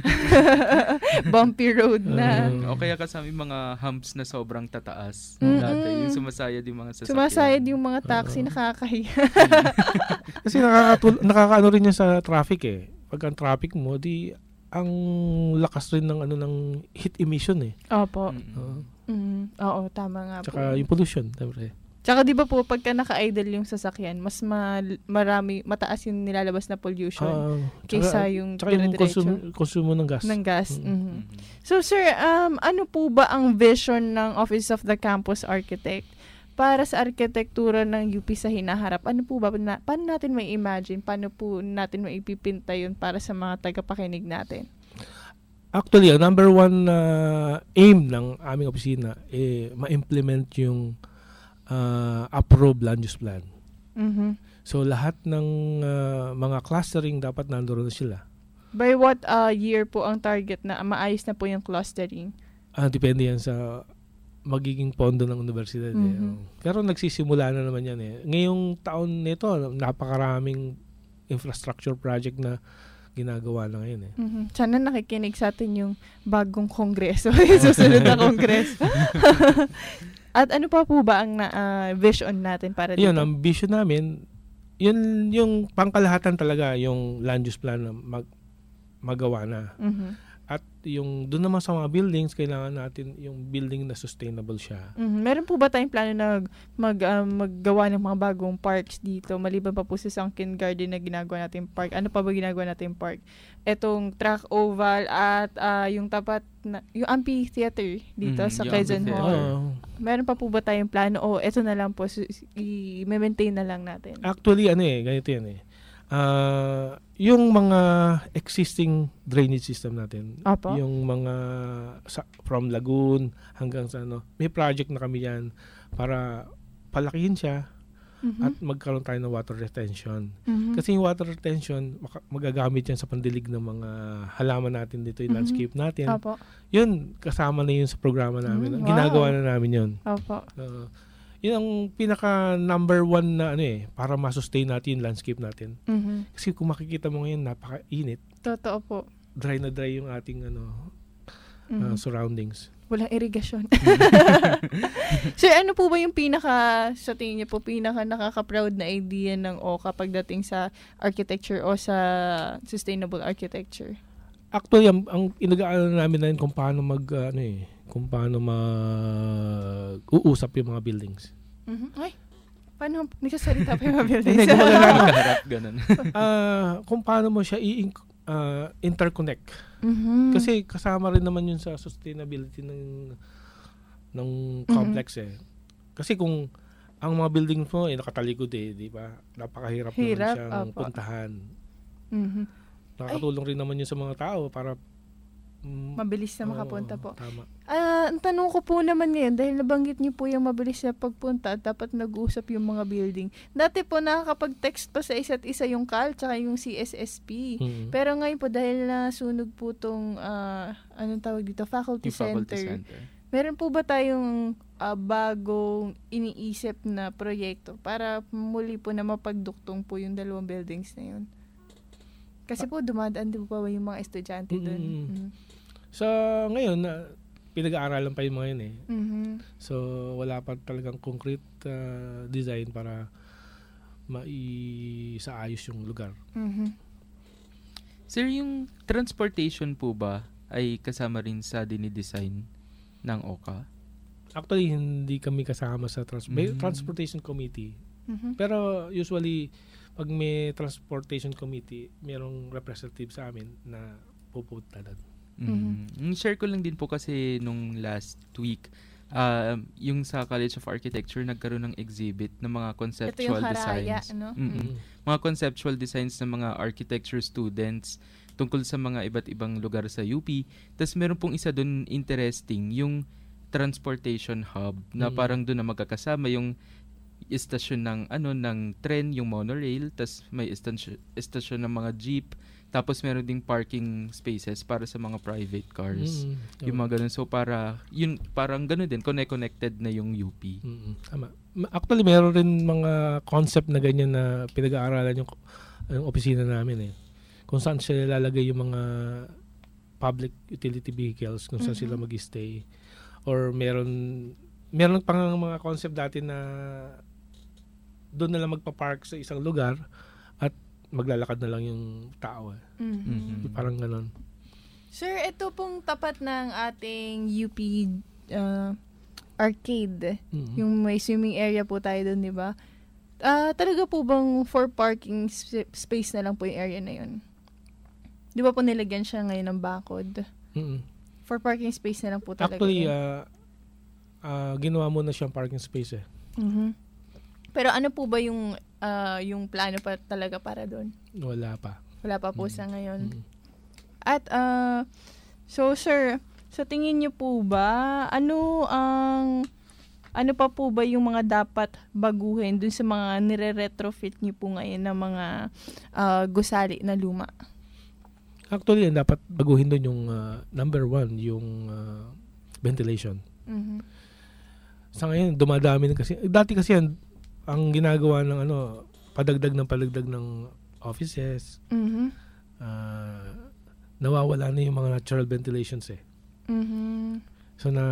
Bumpy road na. O kaya kasama yung mga humps na sobrang tataas. Mm-mm. Dati, yung sumasayad yung mga sasakyan. Sumasayad yung mga taxi, nakakahiya. Kasi nakakatul- nakakaano rin yan sa traffic eh. Pag ang traffic mo, di ang lakas rin ng ano ng heat emission eh. Opo. Oo. Mm, oo, tama nga Tsaka po. yung pollution, siyempre. Tsaka di ba po, pagka naka-idle yung sasakyan, mas ma- marami, mataas yung nilalabas na pollution Ah, kaysa tsaka- yung tsaka yung dire-diretso. consume, consumo ng gas. Ng gas. Mm. Mhm. So sir, um, ano po ba ang vision ng Office of the Campus Architect para sa arkitektura ng U P sa hinaharap? Ano po ba, na, paano natin may imagine? Paano po natin maipipinta yun para sa mga tagapakinig natin? Actually, ang number one uh, aim ng aming opisina eh ma-implement yung uh, approved land use plan. Mhm. So lahat ng uh, mga clustering dapat nandoon na sila. By what uh, year po ang target na maayos na po yung clustering? Ah, depende yan sa magiging pondo ng universidad. eh. Mhm. Pero nagsisimula na naman yan eh. Ngayong taon nito, napakaraming infrastructure project na ginagawa na ngayon eh. Mhm. Sana nakikinig sa atin yung bagong kongreso, yung susunod na kongreso. At ano pa po ba ang na, ah, vision natin para dito? Yun, ang vision namin, yun yung pangkalahatan talaga, yung land use plan na mag, magawa na. Mhm. At yung doon naman sa mga buildings, kailangan natin yung building na sustainable siya. Mhm. Meron po ba tayong plano na mag, ah, maggawa ng mga bagong parks dito? Maliban pa po sa sunken garden na ginagawa natin park. Ano pa ba ginagawa natin park? Etong track oval at ah, yung tapat na, yung amphitheater dito Mhm, sa yung Quezon amphitheater. Hall. Oo. Meron pa po ba tayong plano? O eto na lang po, su- i-maintain na lang natin. Actually, ano eh, ganito yan eh. Ah, yung mga existing drainage system natin, Apo. yung mga sa, from lagoon hanggang sa ano, may project na kami yan para palakihin siya Mhm. at magkaroon tayo ng water retention. Mhm. Kasi yung water retention, maka- magagamit yan sa pandilig ng mga halaman natin dito, yung Mhm. landscape natin. Apo. Yun, kasama na yun sa programa namin. Mm, Ginagawa wow. na namin yun. Opo. Uh, yun ang pinaka number one na ano eh, para ma-sustain natin yung landscape natin. Mhm. Kasi kung makikita mo ngayon, napaka-init. Totoo po. Dry na dry yung ating ano uh, Mhm. surroundings. Walang irrigasyon. Sir, ano po ba yung pinaka, sa tingin niyo po, pinaka nakaka-proud na idea ng O C A pagdating sa architecture o sa sustainable architecture? Actually, ang, ang inag-aaral namin na yun kung paano mag, uh, ano eh, kung paano mag-uusap yung mga buildings. Mhm. Ay, paano, nagsasalita pa yung mga buildings? Hindi, kumbaga Harap, ganun. Ah, kung paano mo siya i- uh, interconnect. Mhm. Kasi kasama rin naman yun sa sustainability ng ng complex eh. Kasi kung ang mga building mo eh nakatalikod eh, di ba? Napakahirap naman Hirap, siyang opo. puntahan. Mhm. Nakakatulong rin naman yun sa mga tao para mm, Mabilis na oo, makapunta po. Tama. Ah, ang tanong ko po naman ngayon, dahil nabanggit niyo po yung mabilis na pagpunta, dapat nag-uusap yung mga building. Dati po nakakapag-text pa sa isa't isa yung C A L tsaka yung C S S P. Mhm. Pero ngayon po, dahil nasunog po tong, ah, anong tawag dito, faculty, Yung faculty center. center. Meron po ba tayong ah, bagong iniisip na proyekto para muli po na mapagduktong po yung dalawang buildings na yun? Kasi po, dumadaan din po ba yung mga estudyante doon? Mm. Mhm. Sa ngayon, na pinag-aaralan pa yung mga yun eh. Mhm. So, wala pa talagang concrete uh, design para maisaayos yung lugar. Mhm. Sir, yung transportation po ba ay kasama rin sa dinidesign ng O C A? Actually, hindi kami kasama sa trans- may Mhm. transportation committee. Mhm. Pero usually, pag may transportation committee, merong representative sa amin na pupunta doon. Mm. Share ko lang din po kasi nung last week, uh, yung sa College of Architecture nagkaroon ng exhibit ng mga conceptual Haraya, designs. ano? Mm-mm. Mm. Mga conceptual designs ng mga architecture students tungkol sa mga iba't ibang lugar sa U P. Tapos meron pong isa doon interesting, yung transportation hub na Mm. parang doon na magkakasama yung istasyon ng ano ng tren, yung monorail, tapos may istasyon, istasyon ng mga jeep, tapos meron ding parking spaces para sa mga private cars. Mm, Yung mga ganun. So para yun parang ganun din, connect-connected na yung U P. Mm, tama. Ma- Actually, meron rin mga concept na ganyan na pinag-aaralan yung, yung opisina namin eh. Kung saan sila lalagay yung mga public utility vehicles, kung saan Mhm. sila mag-stay. Or meron meron pang mga concept dati na doon na lang magpa-park sa isang lugar at maglalakad na lang yung tao. Eh. Mhm. Parang ganon. Sir, ito pong tapat ng ating U P uh, arcade. Mhm. Yung may swimming area po tayo doon, di ba? Ah, talaga po bang for parking sp- space na lang po yung area na yun? Di ba po nilagyan siya ngayon ng bakod? Mm. For parking space na lang po talaga Actually, yun. uh, uh, ginawa mo na siyang parking space eh. Mhm. Pero ano po ba yung ah, yung plano pa talaga para doon? Wala pa. Wala pa po sa ngayon. At ah, so sir, sa tingin niyo po ba ano ang ano pa po ba yung mga dapat baguhin dun sa mga nire-retrofit niyo po ngayon na mga ah, gusali na luma? Actually, ang dapat baguhin doon yung uh, number one, yung uh, ventilation. Mhm. Sa ngayon, dumadami na kasi. Dati kasi yan, ang ginagawa ng ano, padagdag ng padagdag ng offices. Mhm. Uh, nawawala na yung mga natural ventilations eh. Mhm. So na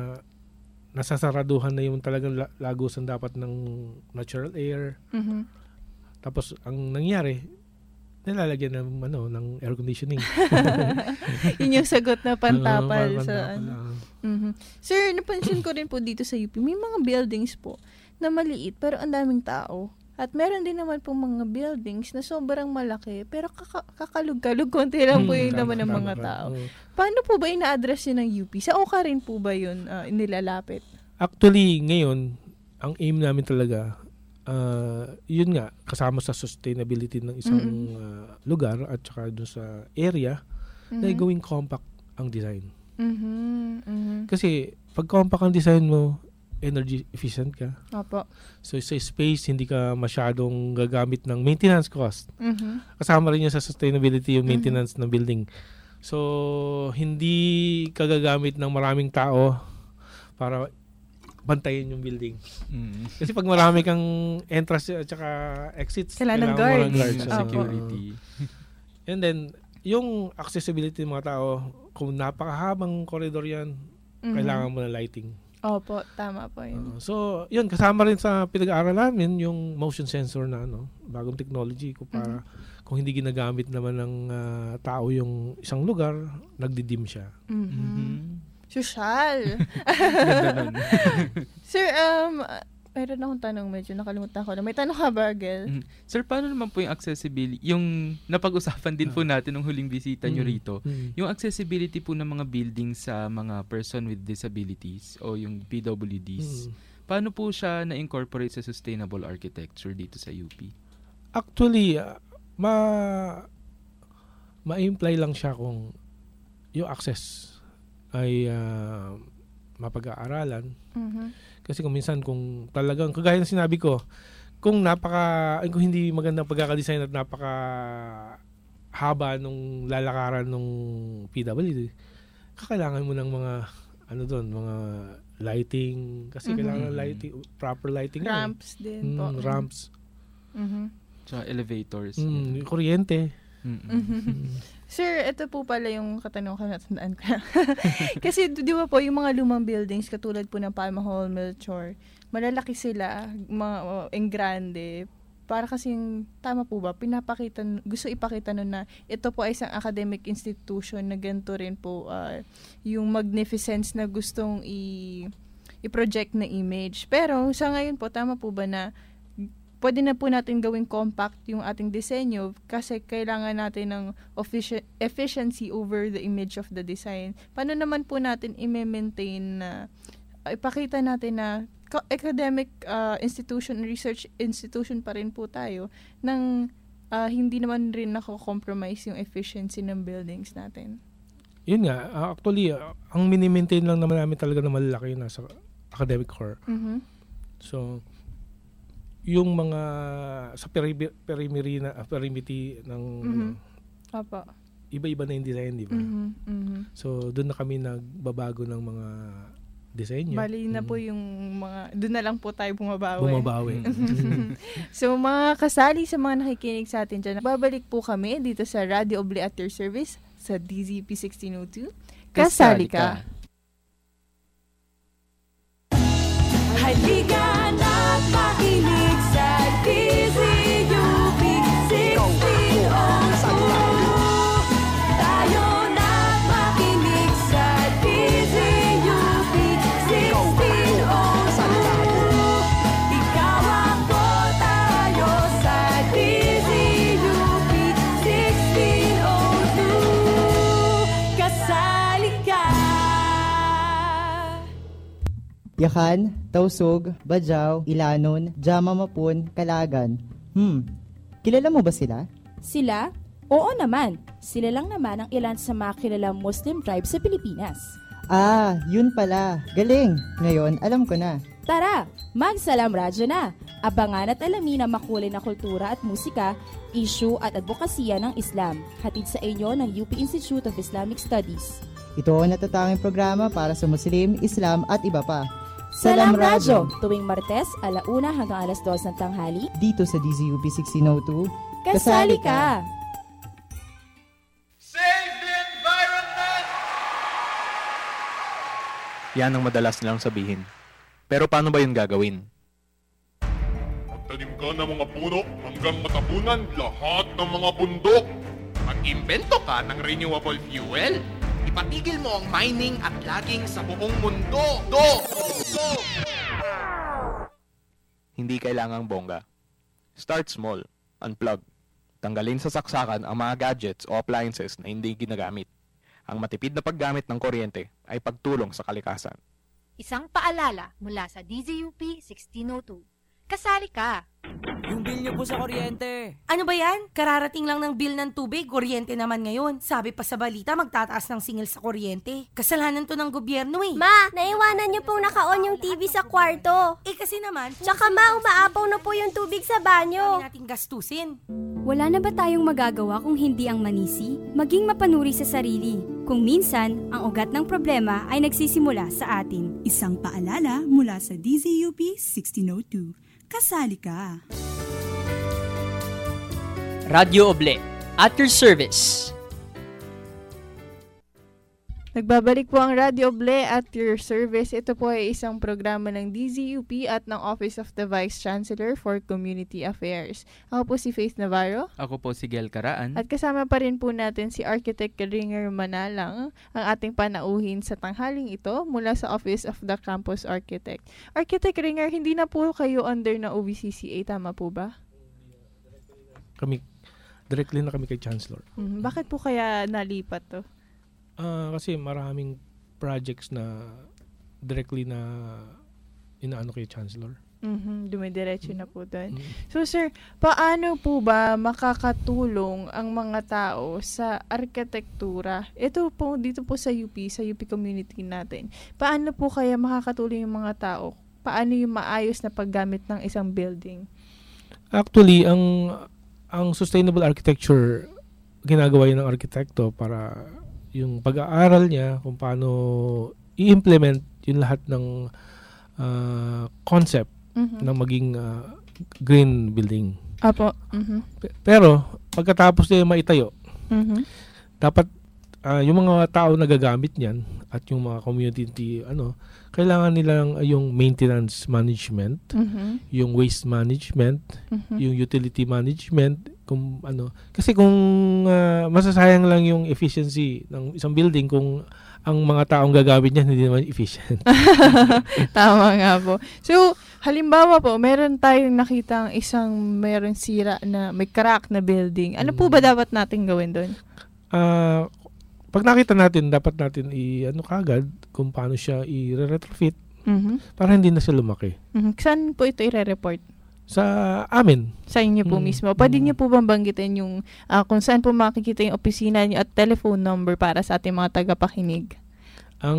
nasasaraduhan na yung talagang la- lagusan dapat ng natural air. Mhm. Tapos ang nangyari, nilalagyan ng ano ng air conditioning. Yun yung sagot na pantapal Oo, sa pantapal, ano. ah. Mhm. Sir, napansin ko rin po dito sa U P, may mga buildings po na maliit pero ang daming tao. At meron din naman pong mga buildings na sobrang malaki pero kaka- kakalug-kalug konti lang po Hmm, yung tama, naman ng tama mga ka. tao. Oo. Paano po ba ina-address yun ng U P? Sa O C A rin po ba yun ah, nilalapit? Actually, ngayon, ang aim namin talaga, uh, yun nga, kasama sa sustainability ng isang Mhm. uh, lugar at saka dun sa area, na Mhm. gawing compact ang design. Mhm. Mhm. Kasi, pag compact ang design mo, energy efficient ka. Opo. So, sa space, hindi ka masyadong gagamit ng maintenance cost. Mhm. Kasama rin yun sa sustainability yung Mhm. maintenance ng building. So, hindi ka gagamit ng maraming tao para bantayan yung building. Mm. Kasi pag marami kang entrance at saka exits, Kailangan ng mo ng guards. guards. Opo. Security. And then, yung accessibility ng mga tao, kung napakahabang corridor yan, Mhm. kailangan mo ng lighting. Opo, tama po yun. Uh, so, yun, kasama rin sa pinag-aaral namin yung motion sensor na ano, bagong technology ko para kung hindi ginagamit naman ng ah, tao yung isang lugar, nagdidim siya. Mhm. Social. Ganda nun. Sir, um, uh, mayroon akong tanong, medyo nakalimutan ko na. May tanong ka, Bargel? Mm. Sir, paano naman po yung accessibility? Yung napag-usapan din po natin nung huling bisita nyo Mm. rito. Mm. Yung accessibility po ng mga buildings sa mga person with disabilities o yung P W Ds. Mm. Paano po siya na-incorporate sa sustainable architecture dito sa U P? Actually, ah, ma ma-imply lang siya kung yung access ay uh, mapag-aaralan. Mhm. Kasi kung minsan kung talagang, kagaya ng sinabi ko, kung napaka, ay, kung hindi magandang pagkakadesign at napaka haba nung lalakaran nung P W D, kakailangan mo ng mga, ano doon, mga lighting, kasi Mhm. kailangan ng lighting, proper lighting. Ramps yan. din Mm, po. ramps. Mhm. Sa elevators. Mm, yung kuryente. Mhm. Sir, ito po pala yung katanungan na natandaan ko. Kasi di ba po, yung mga lumang buildings, katulad po ng Palma Hall, Melchor, malalaki sila, mga uh, en grande. Para kasing, tama po ba, pinapakita, gusto ipakita nun na ito po ay isang academic institution na ganito rin po uh, yung magnificence na gustong i- i-project na image. Pero sa ngayon po, tama po ba na pwede na po natin gawing compact yung ating disenyo kasi kailangan natin ng effici- efficiency over the image of the design. Paano naman po natin i-maintain na uh, ipakita natin na ka- academic uh, institution, research institution pa rin po tayo nang uh, hindi naman rin nako-compromise yung efficiency ng buildings natin? Yun nga, uh, actually, uh, ang mini-maintain lang naman namin talaga na malalaki na sa academic core. Mhm. So, yung mga sa peri- perimeter na uh, perimeter ng Mhm. Apa. iba-iba na yung design, di ba? Mhm. Mhm. So, doon na kami nagbabago ng mga disenyo. Bali na po yung mga, doon na lang po tayo bumabawi. Bumabawi. Mm. So mga kasali sa mga nakikinig sa atin dyan, babalik po kami dito sa Radio Oble at your service sa D Z P sixteen oh two. Kasali ka! Halika na't makinig sa D Z U P sixteen oh two. Tayo na't makinig sa D Z U P sixteen oh two. Ikaw ako, tayo sa D Z U P sixteen oh two. Kasali ka! Yakan, Tausog, Bajaw, Ilanon, Jama Mapun, Kalagan. Hmm, kilala mo ba sila? Sila? Oo naman. Sila lang naman ang ilan sa mga kilalang Muslim tribe sa Pilipinas. Ah, yun pala. Galing. Ngayon, alam ko na. Tara, magsalam radyo na. Abangan at alamin ang makulay na kultura at musika, issue at advokasya ng Islam. Hatid sa inyo ng U P Institute of Islamic Studies. Ito ang natatanging programa para sa Muslim, Islam at iba pa. Salam Radyo, tuwing Martes, alauna hanggang alas dos ng tanghali. Dito sa D Z U P sixteen oh two. Kasali ka! Yan ang madalas nilang sabihin. Pero paano ba yun gagawin? Magtanim ka ng mga puno hanggang matabunan lahat ng mga bundok. Mag-imbento ka ng renewable fuel. Ipatigil mo ang mining at logging sa buong mundo. Do! Do! Hindi kailangang bongga. Start small. Unplug. Tanggalin sa saksakan ang mga gadgets o appliances na hindi ginagamit. Ang matipid na paggamit ng kuryente ay pagtulong sa kalikasan. Isang paalala mula sa D Z U P sixteen oh two. Kasali ka! Yung bill niyo po sa kuryente. Ano ba yan? Kararating lang ng bill ng tubig, kuryente naman ngayon. Sabi pa sa balita, magtataas ng singil sa kuryente. Kasalanan to ng gobyerno eh. Ma, naiwanan niyo pong naka-on yung T V sa kwarto. Eh kasi naman... Tsaka ma, umaapaw na po yung tubig sa banyo. Hindi natin gastusin. Wala na ba tayong magagawa kung hindi ang manisi? Maging mapanuri sa sarili. Kung minsan, ang ugat ng problema ay nagsisimula sa atin. Isang paalala mula sa D Z U P sixteen oh two. Kasali ka! Radio Oble, at your service. Nagbabalik po ang Radio Oble at your service. Ito po ay isang programa ng D Z U P at ng Office of the Vice Chancellor for Community Affairs. Ako po si Faith Navarro. Ako po si Gel Caraan. At kasama pa rin po natin si Architect Ringer Manalang, ang ating panauhin sa tanghaling ito mula sa Office of the Campus Architect. Architect Ringer, hindi na po kayo under na O V C C A, tama po ba? Kami, directly na kami kay Chancellor. Mm, bakit po kaya nalipat to? Uh, kasi maraming projects na directly na inaano kay Chancellor. Mhm, dumidiretso na po doon. So sir, paano po ba makakatulong ang mga tao sa arkitektura? Ito po, dito po sa U P, sa U P community natin. Paano po kaya makakatulong yung mga tao? Paano yung maayos na paggamit ng isang building? Actually, ang ang sustainable architecture, ginagawa yun ng arkitekto para yung pag-aaral niya kung paano i-implement yung lahat ng uh, concept mm-hmm. ng maging uh, green building. Apo. Mm-hmm. P- pero, pagkatapos niya maitayo, mm-hmm. dapat uh, yung mga tao na gagamit niyan at yung mga community, ano, kailangan nilang uh, yung maintenance management, mm-hmm. yung waste management, mm-hmm. yung utility management, kung ano. Kasi kung uh, masasayang lang yung efficiency ng isang building kung ang mga taong gagamit niyan hindi naman efficient. Tama nga po. So, halimbawa po, meron tayong nakitang isang meron sira na may crack na building. Ano po ba dapat natin gawin doon? Uh, pag nakita natin, dapat natin i-ano kagad kung paano siya i-retrofit mm-hmm. para hindi na siya lumaki. Mm-hmm. Saan po ito i-report? Sa amin. Sa inyo po mm. mismo. Pwede mm. niyo po bang banggitin yung uh, kung saan po makikita yung opisina niyo at telephone number para sa ating mga tagapakinig? Ang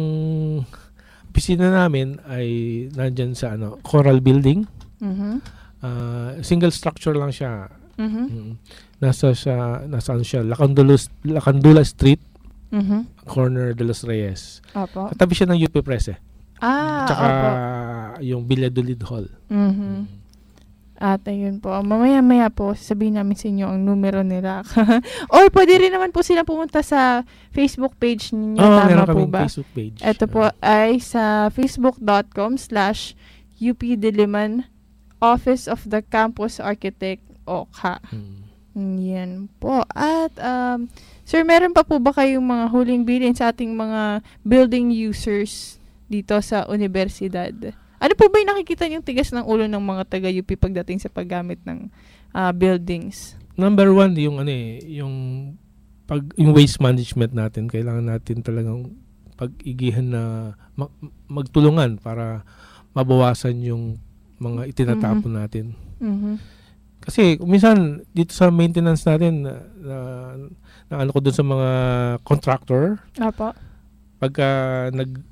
opisina namin ay nandyan sa ano Coral Building. Mm-hmm. Uh, single structure lang siya. Mm-hmm. Mm. Nasa siya, nasaan siya? Lacandula, Lacandula Street, mm-hmm. corner de los Reyes. Opo. Katabi siya ng U P Press eh. Ah, tsaka opo. Yung Valladolid Hall. Mm-hmm. At ayun po, mamaya-maya po, sabihin namin sa inyo ang numero nila. Or pwede rin naman po sila pumunta sa Facebook page ninyo. Oh, tama po ba? Facebook page. Ito po uh. ay sa facebook.com slash updiliman Office of the Campus Architect O C A. Hmm. Yan po. At um, sir, meron pa po ba kayong mga huling bilin sa ating mga building users dito sa universidad? Ano po ba yung nakikita niyong tigas ng ulo ng mga taga-U P pagdating sa paggamit ng uh, buildings? Number one, yung ano eh, yung pag yung waste management natin, kailangan natin talagang pag-igihan na ma- magtulungan para mabawasan yung mga itinatapon mm-hmm. natin. Mm-hmm. Kasi minsan dito sa maintenance natin na, na, na ano ko doon sa mga contractor. Apo. Pagka nag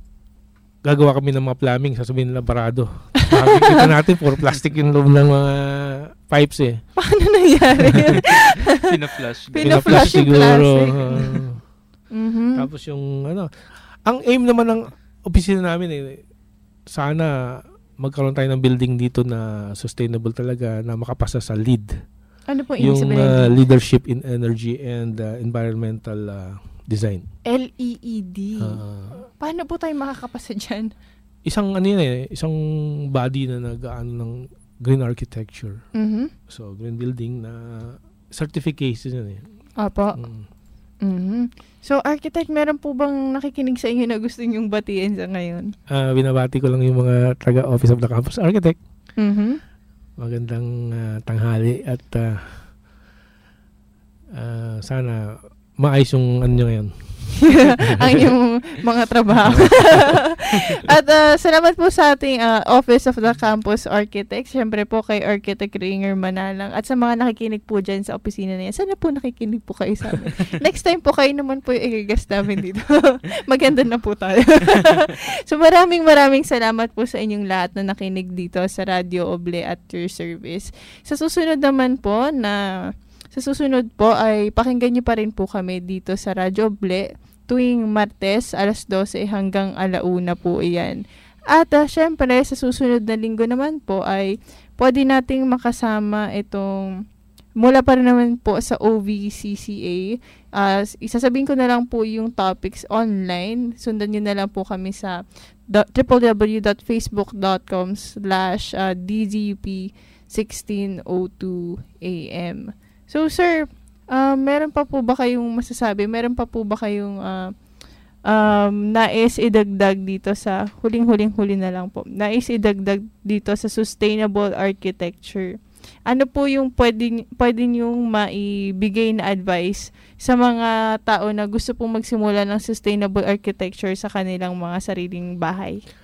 gagawa kami ng mga plumbing, sasabihin nila barado. Nakikita natin, puro plastic yung loob ng mga pipes eh. Paano nangyari yun? Pina-flush. Pina-flush yung siguro. plastic. Uh, mm-hmm. Tapos yung ano, ang aim naman ng opisina namin eh, sana magkaroon tayo ng building dito na sustainable talaga, na makapasa sa LEED. Ano po yung Yung uh, Leadership in Energy and uh, Environmental uh, Design. L E E D. Uh, Paano po tayo makakapasa dyan? Isang ano yun eh, isang body na nag-ano ng green architecture. Mm-hmm. So, green building na certification yun eh. Apo. Mm. Mm-hmm. So, architect, meron po bang nakikinig sa inyo na gusto nyong batiin sa ngayon? Uh, binabati ko lang yung mga taga Office of the Campus Architect. Mm-hmm. Magandang uh, tanghali at uh, uh, sana maayos yung ano nyo ngayon. Ang yung mga trabaho. At uh, salamat po sa ating uh, Office of the Campus Architect. Siyempre po kay Architect Ringer Manalang. At sa mga nakikinig po dyan sa opisina na yan, sana po nakikinig po kayo sa amin. Next time po kayo naman po yung i-guest namin dito. Maganda na po tayo. So maraming maraming salamat po sa inyong lahat na nakinig dito sa Radio Oble at your service. Sa susunod naman po na Sa susunod po ay pakinggan niyo pa rin po kami dito sa Radyo Oble tuwing Martes alas dose hanggang alauna po iyan. At uh, syempre sa susunod na linggo naman po ay pwede nating makasama itong mula pa rin naman po sa O V C C A. Uh, isasabihin ko na lang po yung topics online. Sundan niyo na lang po kami sa w w w dot facebook dot com slash d z u p sixteen oh two a m. So, sir, uh, meron pa po ba kayong masasabi? Meron pa po ba kayong uh, um, nais idagdag dito sa huling-huling-huli na lang po? Nais idagdag dito sa sustainable architecture. Ano po yung pwede, pwede niyong maibigay na advice sa mga tao na gusto pong magsimula ng sustainable architecture sa kanilang mga sariling bahay?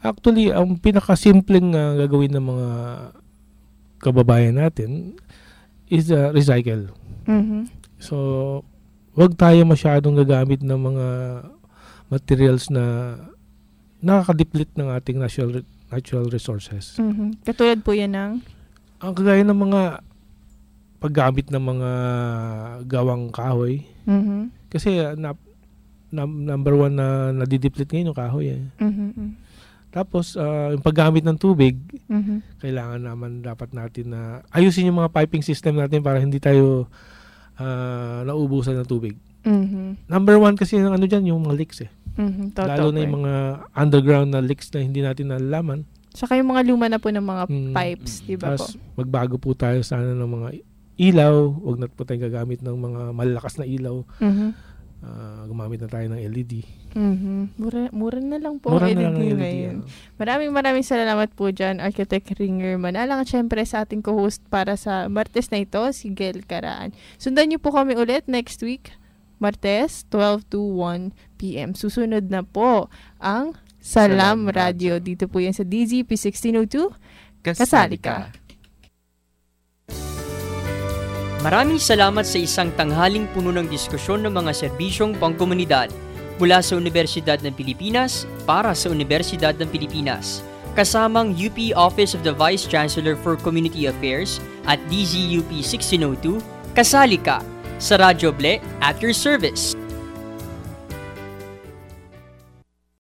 Actually, ang pinakasimpleng uh, gagawin ng mga kababayan natin is uh, recycle. Mhm. So, wag tayo masyadong gagamit ng mga materials na nakaka-deplete ng ating natural natural resources. Mhm. Katulad po yan ng Ang kagaya ng mga paggamit ng mga gawang kahoy. Mhm. Kasi uh, na, na, number one na nadideplete ngayon yung kahoy eh. Mhm. Tapos, uh, yung paggamit ng tubig, Mhm. kailangan naman dapat natin na ayusin yung mga piping system natin para hindi tayo uh, nauubusan ng tubig. Mhm. Number one kasi yung ano dyan, yung mga leaks eh. Mhm. Totoo Lalo po na yung eh. mga underground na leaks na hindi natin nalalaman. Saka yung mga luma na po ng mga Mm. pipes, di ba po? Tapos, magbago po tayo sana ng mga ilaw. Huwag na po tayong gagamit ng mga malalakas na ilaw. Mhm. Uh, gumamit na tayo ng L E D. Mhm. Mura, mura na lang po Mura ang na L E D lang ang L E D, ngayon. ano. Maraming maraming salamat po dyan, Architect Ringer Manalang, at syempre sa ating co-host para sa Martes na ito, si Gel Caraan. Sundan niyo po kami ulit next week, Martes, twelve to one p.m. Susunod na po ang Salam, Salam Radio. Dito po yan sa D Z P sixteen oh two. Kasali ka. Maraming salamat sa isang tanghaling puno ng diskusyon ng mga serbisyong pangkomunidad mula sa Universidad ng Pilipinas para sa Universidad ng Pilipinas. Kasamang U P Office of the Vice Chancellor for Community Affairs at D Z U P sixteen oh two, kasali ka sa Radyo Ble at your service.